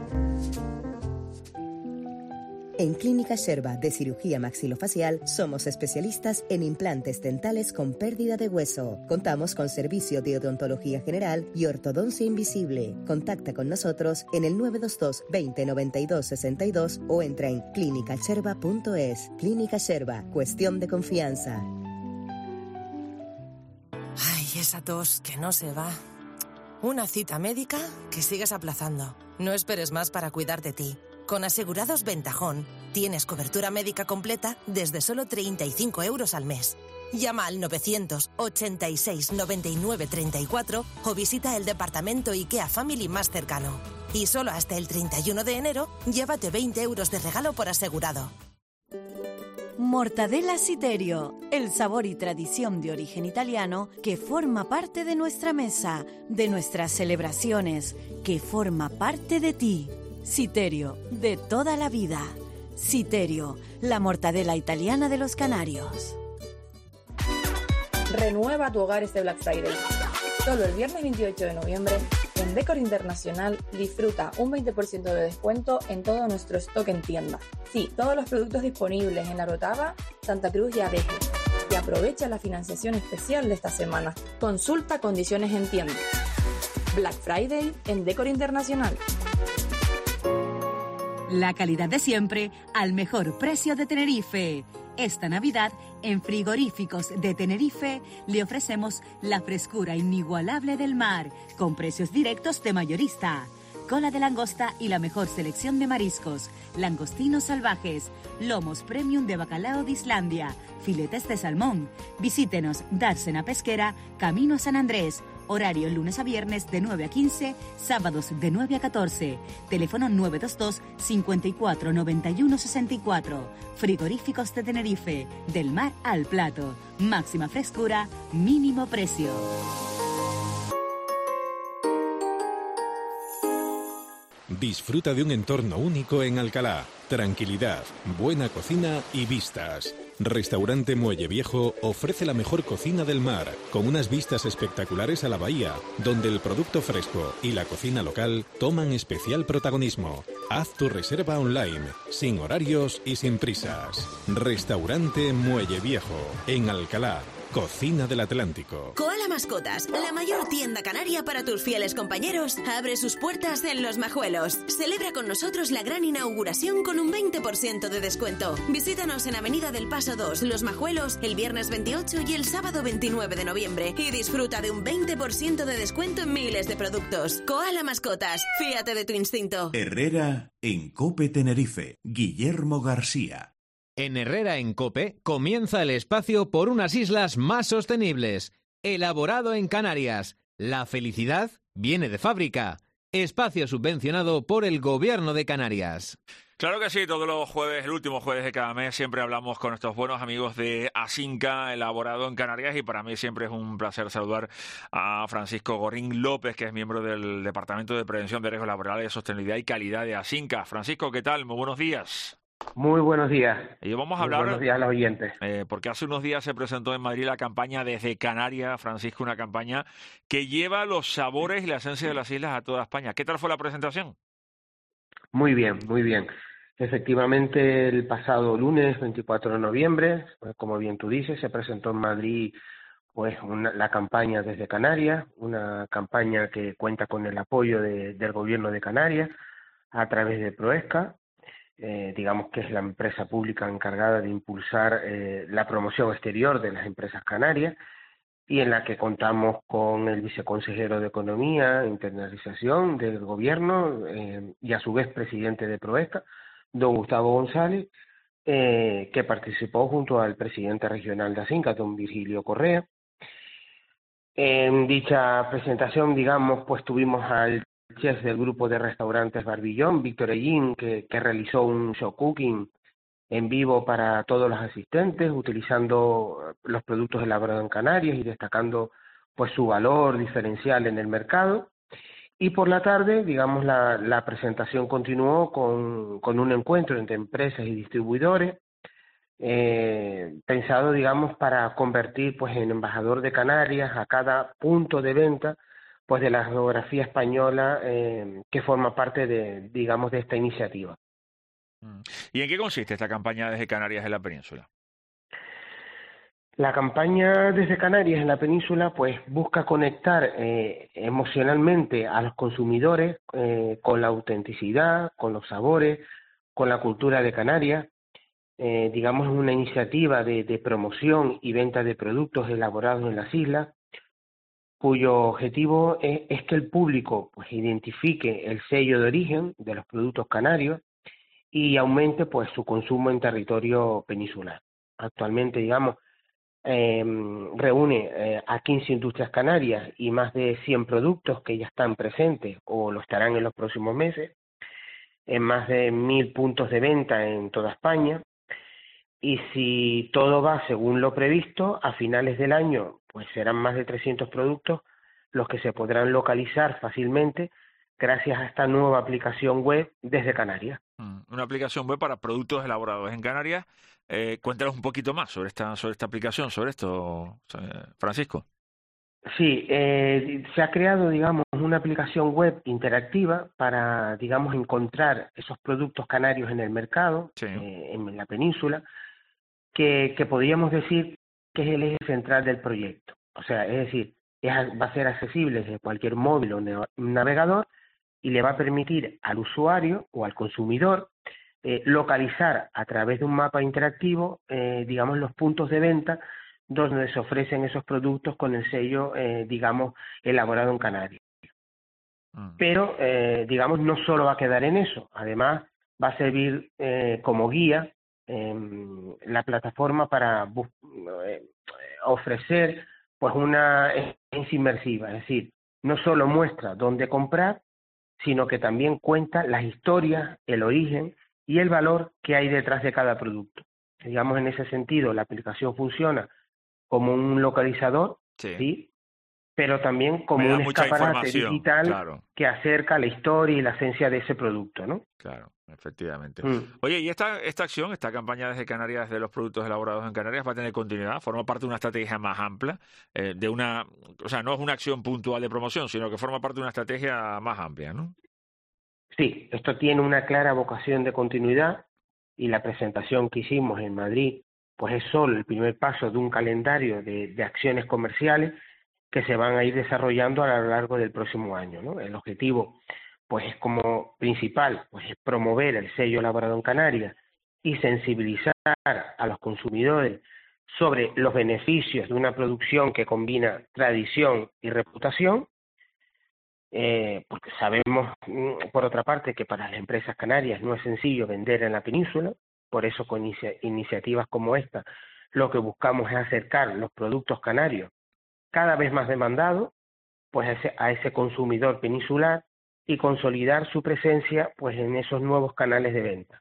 En Clínica Sherba de Cirugía Maxilofacial somos especialistas en implantes dentales con pérdida de hueso. Contamos con servicio de odontología general y ortodoncia invisible. Contacta con nosotros en el nueve dos dos, veinte, noventa y dos, sesenta y dos o entra en clínica sherba punto es. Clínica Sherba, cuestión de confianza. Ay, esa tos que no se va. Una cita médica que sigues aplazando. No esperes más para cuidar de ti. Con Asegurados Ventajón tienes cobertura médica completa desde solo treinta y cinco euros al mes. Llama al novecientos ochenta y seis, noventa y nueve, treinta y cuatro o visita el departamento IKEA Family más cercano. Y solo hasta el treinta y uno de enero, llévate veinte euros de regalo por asegurado. Mortadela Siterio, el sabor y tradición de origen italiano que forma parte de nuestra mesa, de nuestras celebraciones, que forma parte de ti. Siterio, de toda la vida. Siterio, la mortadela italiana de los Canarios. Renueva tu hogar este Black Friday. Solo el viernes veintiocho de noviembre, en Decor Internacional, disfruta un veinte por ciento de descuento en todo nuestro stock en tienda. Sí, todos los productos disponibles en La Orotava, Santa Cruz y Adeje. Y aprovecha la financiación especial de esta semana. Consulta condiciones en tienda. Black Friday en Decor Internacional. La calidad de siempre al mejor precio de Tenerife. Esta Navidad, en Frigoríficos de Tenerife, le ofrecemos la frescura inigualable del mar, con precios directos de mayorista. Cola de langosta y la mejor selección de mariscos, langostinos salvajes, lomos premium de bacalao de Islandia, filetes de salmón. Visítenos Dársena Pesquera, Camino San Andrés. Horario lunes a viernes de nueve a quince, sábados de nueve a catorce. Teléfono nueve dos dos, cincuenta y cuatro, noventa y uno, sesenta y cuatro. Frigoríficos de Tenerife, del mar al plato. Máxima frescura, mínimo precio. Disfruta de un entorno único en Alcalá. Tranquilidad, buena cocina y vistas. Restaurante Muelle Viejo ofrece la mejor cocina del mar, con unas vistas espectaculares a la bahía, donde el producto fresco y la cocina local toman especial protagonismo. Haz tu reserva online, sin horarios y sin prisas. Restaurante Muelle Viejo, en Alcalá. Cocina del Atlántico. Koala Mascotas, la mayor tienda canaria para tus fieles compañeros, abre sus puertas en Los Majuelos. Celebra con nosotros la gran inauguración con un veinte por ciento de descuento. Visítanos en Avenida del Paso dos, Los Majuelos, el viernes veintiocho y el sábado veintinueve de noviembre. Y disfruta de un veinte por ciento de descuento en miles de productos. Koala Mascotas, fíate de tu instinto. Herrera en COPE Tenerife. Guillermo García. En Herrera en COPE comienza el espacio por unas islas más sostenibles. Elaborado en Canarias. La felicidad viene de fábrica. Espacio subvencionado por el Gobierno de Canarias. Claro que sí, todos los jueves, el último jueves de cada mes, siempre hablamos con nuestros buenos amigos de Asinca, elaborado en Canarias, y para mí siempre es un placer saludar a Francisco Gorrín López, que es miembro del Departamento de Prevención de Riesgos Laborales, Sostenibilidad y Calidad de Asinca. Francisco, ¿qué tal? Muy buenos días. Muy buenos días. Y vamos a Muy hablar, buenos días a los oyentes. Eh, porque hace unos días se presentó en Madrid la campaña Desde Canarias, Francisco, una campaña que lleva los sabores y la esencia de las islas a toda España. ¿Qué tal fue la presentación? Muy bien, muy bien. Efectivamente, el pasado lunes veinticuatro de noviembre, como bien tú dices, se presentó en Madrid pues una, la campaña Desde Canarias, una campaña que cuenta con el apoyo de, del Gobierno de Canarias a través de Proesca. Eh, digamos que es la empresa pública encargada de impulsar eh, la promoción exterior de las empresas canarias, y en la que contamos con el viceconsejero de Economía e Internacionalización del Gobierno eh, y a su vez presidente de Proesca, don Gustavo González, eh, que participó junto al presidente regional de Asinca, don Virgilio Correa. En dicha presentación, digamos, pues tuvimos al chef del grupo de restaurantes Barbillón, Víctor Ellín, que, que realizó un show cooking en vivo para todos los asistentes, utilizando los productos elaborados en Canarias y destacando pues su valor diferencial en el mercado. Y por la tarde, digamos, la, la presentación continuó con, con un encuentro entre empresas y distribuidores, eh, pensado, digamos, para convertir pues en embajador de Canarias a cada punto de venta pues de la geografía española eh, que forma parte de, digamos, de esta iniciativa. ¿Y en qué consiste esta campaña Desde Canarias en la península? La campaña Desde Canarias en la península pues busca conectar eh, emocionalmente a los consumidores eh, con la autenticidad, con los sabores, con la cultura de Canarias. Eh, digamos, es una iniciativa de, de promoción y venta de productos elaborados en las islas, cuyo objetivo es, es que el público pues identifique el sello de origen de los productos canarios y aumente pues su consumo en territorio peninsular. Actualmente, digamos, eh, reúne eh, a quince industrias canarias y más de cien productos que ya están presentes o lo estarán en los próximos meses, en más de mil puntos de venta en toda España. Y si todo va según lo previsto, a finales del año pues serán más de trescientos productos los que se podrán localizar fácilmente gracias a esta nueva aplicación web Desde Canarias. Una aplicación web para productos elaborados en Canarias. Eh, cuéntanos un poquito más sobre esta, sobre esta aplicación, sobre esto, Francisco. Sí, eh, se ha creado, digamos, una aplicación web interactiva para, digamos, encontrar esos productos canarios en el mercado, sí. eh, en la península, que, que podríamos decir que es el eje central del proyecto. O sea, es decir, es, va a ser accesible desde cualquier móvil o navegador y le va a permitir al usuario o al consumidor eh, localizar a través de un mapa interactivo, eh, digamos, los puntos de venta donde se ofrecen esos productos con el sello, eh, digamos, elaborado en Canarias. Mm. Pero, eh, digamos, no solo va a quedar en eso. Además, va a servir eh, como guía eh, la plataforma para eh, ofrecer pues una experiencia inmersiva. Es decir, no solo muestra dónde comprar, sino que también cuenta las historias, el origen y el valor que hay detrás de cada producto. Digamos, en ese sentido, la aplicación funciona como un localizador, sí. ¿sí? pero también como un escaparate digital, claro, que acerca la historia y la esencia de ese producto, ¿no? Claro, efectivamente. Mm. Oye, ¿y esta, esta acción, esta campaña desde Canarias de los productos elaborados en Canarias va a tener continuidad? ¿Forma parte de una estrategia más amplia? Eh, de una, o sea, no es una acción puntual de promoción, sino que forma parte de una estrategia más amplia, ¿no? Sí, esto tiene una clara vocación de continuidad y la presentación que hicimos en Madrid pues es solo el primer paso de un calendario de, de acciones comerciales que se van a ir desarrollando a lo largo del próximo año, ¿no? El objetivo pues es como principal pues es promover el sello elaborado en Canarias y sensibilizar a los consumidores sobre los beneficios de una producción que combina tradición y reputación. Eh, porque sabemos, por otra parte, que para las empresas canarias no es sencillo vender en la península, por eso con inicia- iniciativas como esta lo que buscamos es acercar los productos canarios cada vez más demandados pues a ese, a ese consumidor peninsular y consolidar su presencia pues en esos nuevos canales de venta.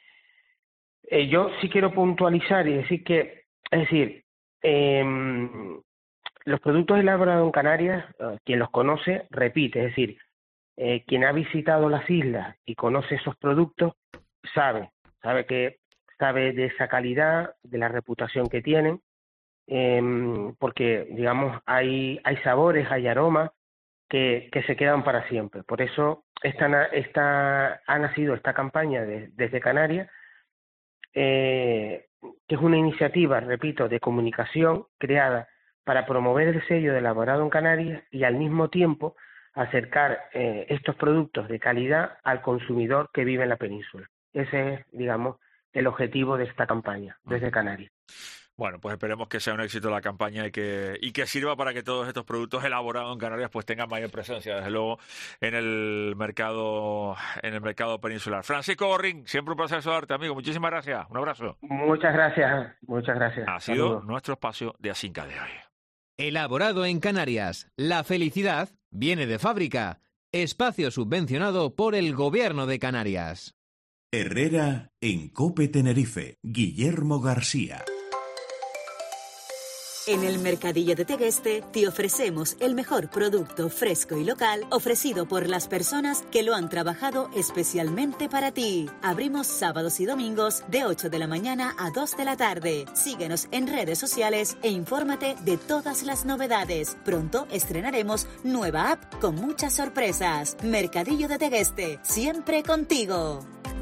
Eh, yo sí quiero puntualizar y decir que, es decir, eh, los productos elaborados en Canarias, eh, quien los conoce, repite, es decir, eh, quien ha visitado las islas y conoce esos productos, sabe, sabe que sabe de esa calidad, de la reputación que tienen, eh, porque, digamos, hay, hay sabores, hay aromas que, que se quedan para siempre. Por eso esta, esta, ha nacido esta campaña de, desde Canarias, eh, que es una iniciativa, repito, de comunicación creada para promover el sello de elaborado en Canarias y al mismo tiempo acercar eh, estos productos de calidad al consumidor que vive en la península. Ese es, digamos, el objetivo de esta campaña desde Canarias. Bueno, pues esperemos que sea un éxito la campaña y que y que sirva para que todos estos productos elaborados en Canarias pues tengan mayor presencia, desde luego, en el mercado en el mercado peninsular. Francisco Gorrín, siempre un placer saludarte, amigo. Muchísimas gracias. Un abrazo. Muchas gracias. Muchas gracias. Ha sido Saludos. nuestro espacio de Asinca de hoy. Elaborado en Canarias. La felicidad viene de fábrica. Espacio subvencionado por el Gobierno de Canarias. Herrera en COPE Tenerife. Guillermo García. En el Mercadillo de Tegueste te ofrecemos el mejor producto fresco y local ofrecido por las personas que lo han trabajado especialmente para ti. Abrimos sábados y domingos de ocho de la mañana a dos de la tarde. Síguenos en redes sociales e infórmate de todas las novedades. Pronto estrenaremos nueva app con muchas sorpresas. Mercadillo de Tegueste, siempre contigo.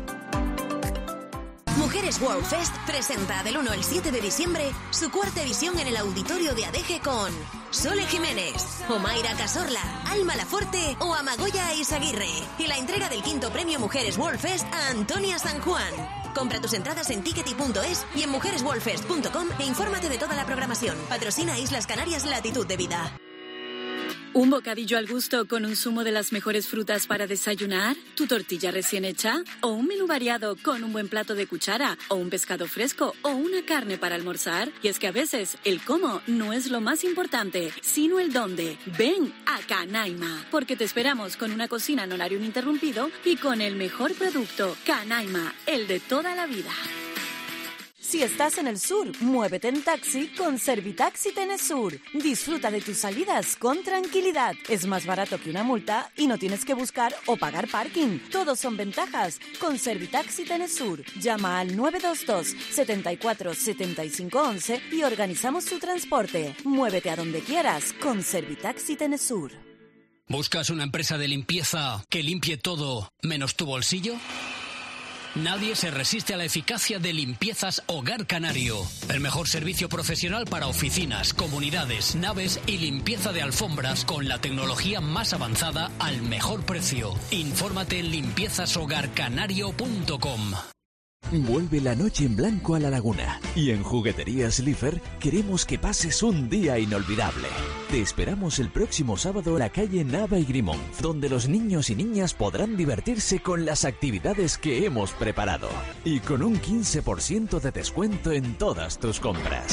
Mujeres World Fest presenta del uno al siete de diciembre su cuarta edición en el auditorio de Adeje con Sole Jiménez, Omaira Casorla, Alma Laforte o Amagoya Izaguirre. Y la entrega del quinto premio Mujeres World Fest a Antonia San Juan. Compra tus entradas en tickety punto es y en mujeres world fest punto com e infórmate de toda la programación. Patrocina Islas Canarias Latitud de Vida. ¿Un bocadillo al gusto con un zumo de las mejores frutas para desayunar? ¿Tu tortilla recién hecha? ¿O un menú variado con un buen plato de cuchara? ¿O un pescado fresco? ¿O una carne para almorzar? Y es que a veces el cómo no es lo más importante, sino el dónde. Ven a Canaima, porque te esperamos con una cocina en horario ininterrumpido y con el mejor producto. Canaima, el de toda la vida. Si estás en el sur, muévete en taxi con Servitaxi Tenesur. Disfruta de tus salidas con tranquilidad. Es más barato que una multa y no tienes que buscar o pagar parking. Todos son ventajas con Servitaxi Tenesur. Llama al nueve dos dos, setenta y cuatro, setenta y cinco once y organizamos tu transporte. Muévete a donde quieras con Servitaxi Tenesur. ¿Buscas una empresa de limpieza que limpie todo menos tu bolsillo? Nadie se resiste a la eficacia de Limpiezas Hogar Canario. El mejor servicio profesional para oficinas, comunidades, naves y limpieza de alfombras con la tecnología más avanzada al mejor precio. Infórmate en limpiezas hogar canario punto com. Vuelve la noche en blanco a la laguna y en Jugueterías Lifer queremos que pases un día inolvidable. Te esperamos el próximo sábado en la calle Nava y Grimont, donde los niños y niñas podrán divertirse con las actividades que hemos preparado y con un quince por ciento de descuento en todas tus compras.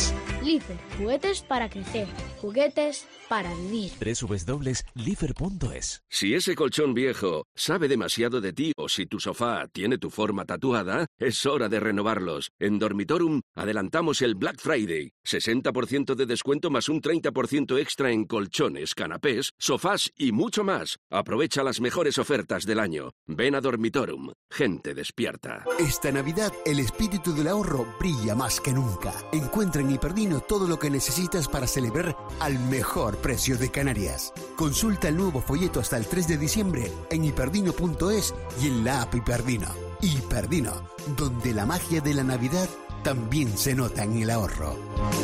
Lifer, juguetes para crecer, juguetes para vivir. doble u doble u doble u punto lifer punto es. Si ese colchón viejo sabe demasiado de ti o si tu sofá tiene tu forma tatuada, es hora de renovarlos. En Dormitorum adelantamos el Black Friday. sesenta por ciento de descuento más un treinta por ciento extra en colchones, canapés, sofás y mucho más. Aprovecha las mejores ofertas del año. Ven a Dormitorum. Gente despierta. Esta Navidad el espíritu del ahorro brilla más que nunca. Encuentra en Hiperdino todo lo que necesitas para celebrar al mejor precio de Canarias. Consulta el nuevo folleto hasta el tres de diciembre en hiperdino punto es y en la app Hiperdino. Hiperdino, donde la magia de la Navidad también se nota en el ahorro.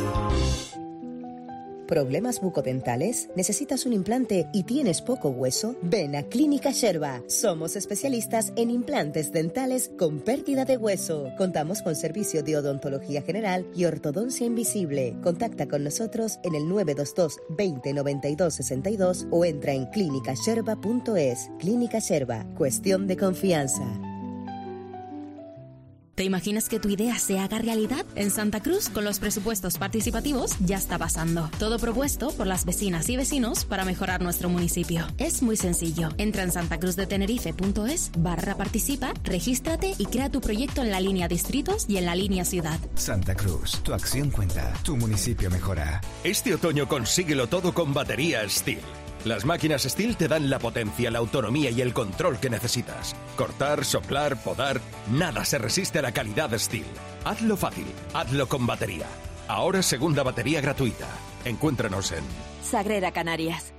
¿Problemas bucodentales? ¿Necesitas un implante y tienes poco hueso? Ven a Clínica Sherba. Somos especialistas en implantes dentales con pérdida de hueso. Contamos con servicio de odontología general y ortodoncia invisible. Contacta con nosotros en el nueve dos dos, veinte, noventa y dos, sesenta y dos o entra en clínica sherba punto es. Clínica Sherba. Cuestión de confianza. ¿Te imaginas que tu idea se haga realidad? En Santa Cruz, con los presupuestos participativos, ya está pasando. Todo propuesto por las vecinas y vecinos para mejorar nuestro municipio. Es muy sencillo. Entra en santacruzdetenerife.es barra participa, regístrate y crea tu proyecto en la línea distritos y en la línea ciudad. Santa Cruz, tu acción cuenta, tu municipio mejora. Este otoño consíguelo todo con baterías Steel. Las máquinas Steel te dan la potencia, la autonomía y el control que necesitas. Cortar, soplar, podar, nada se resiste a la calidad Steel. Hazlo fácil, hazlo con batería. Ahora segunda batería gratuita. Encuéntranos en Sagrera Canarias.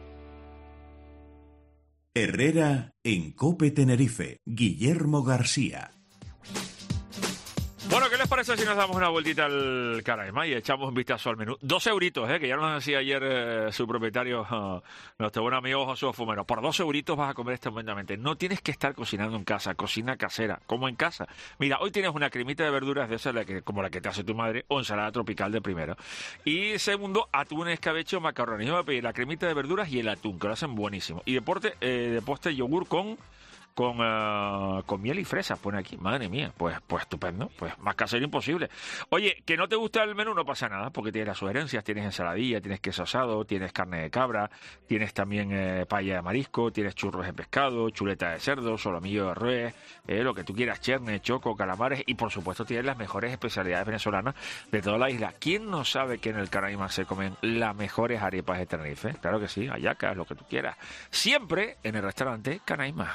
Herrera en COPE Tenerife. Guillermo García. Bueno, ¿qué les parece si nos damos una vueltita al Canaima y echamos un vistazo al menú? Dos euritos, ¿eh? Que ya nos decía ayer eh, su propietario, uh, nuestro buen amigo Josué Fumero. Por dos euritos vas a comer estupendamente. No tienes que estar cocinando en casa, cocina casera, como en casa. Mira, hoy tienes una cremita de verduras de esa, la que, como la que te hace tu madre, o ensalada tropical de primero. Y segundo, atún, escabeche, macarrones. Yo me voy a pedir la cremita de verduras y el atún, que lo hacen buenísimo. Y de, porte, eh, de postre, yogur con... Con, uh, con miel y fresas, pone aquí. Madre mía, pues, pues estupendo. Pues más casero imposible. Oye, que no te gusta el menú no pasa nada, porque tienes las sugerencias, tienes ensaladilla, tienes queso asado, tienes carne de cabra, tienes también eh, paella de marisco, tienes churros de pescado, chuleta de cerdo, solomillo de res, eh, lo que tú quieras, cherne, choco, calamares y por supuesto tienes las mejores especialidades venezolanas de toda la isla. ¿Quién no sabe que en el Canaima se comen las mejores arepas de Tenerife? Claro que sí, hallacas, lo que tú quieras. Siempre en el restaurante Canaima.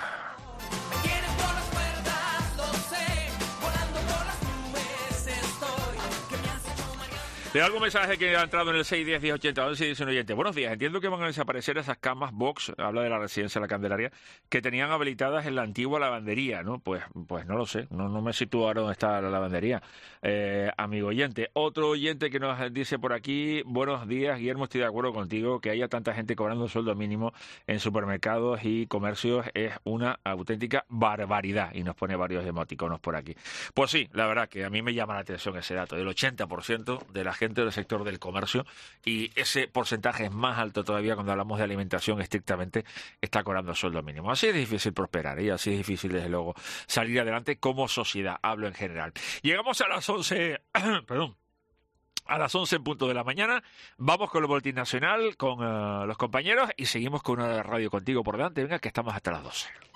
Le hago un mensaje que ha entrado en el seis diez, diez ochenta, once y dice un oyente. Buenos días, entiendo que van a desaparecer esas camas box, habla de la residencia de la Candelaria, que tenían habilitadas en la antigua lavandería, ¿no? Pues pues no lo sé, no, no me sitúo ahora dónde está la lavandería, eh, amigo oyente. Otro oyente que nos dice por aquí, buenos días, Guillermo, estoy de acuerdo contigo, que haya tanta gente cobrando un sueldo mínimo en supermercados y comercios es una auténtica barbaridad, y nos pone varios emoticonos por aquí. Pues sí, la verdad que a mí me llama la atención ese dato, del ochenta por ciento de la gente del sector del comercio, y ese porcentaje es más alto todavía cuando hablamos de alimentación estrictamente, está cobrando el sueldo mínimo. Así es difícil prosperar y así es difícil desde luego salir adelante como sociedad, hablo en general. Llegamos a las once, perdón, a las once en punto de la mañana, vamos con el boletín nacional, con uh, los compañeros y seguimos con una radio contigo por delante. Venga, que estamos hasta las doce.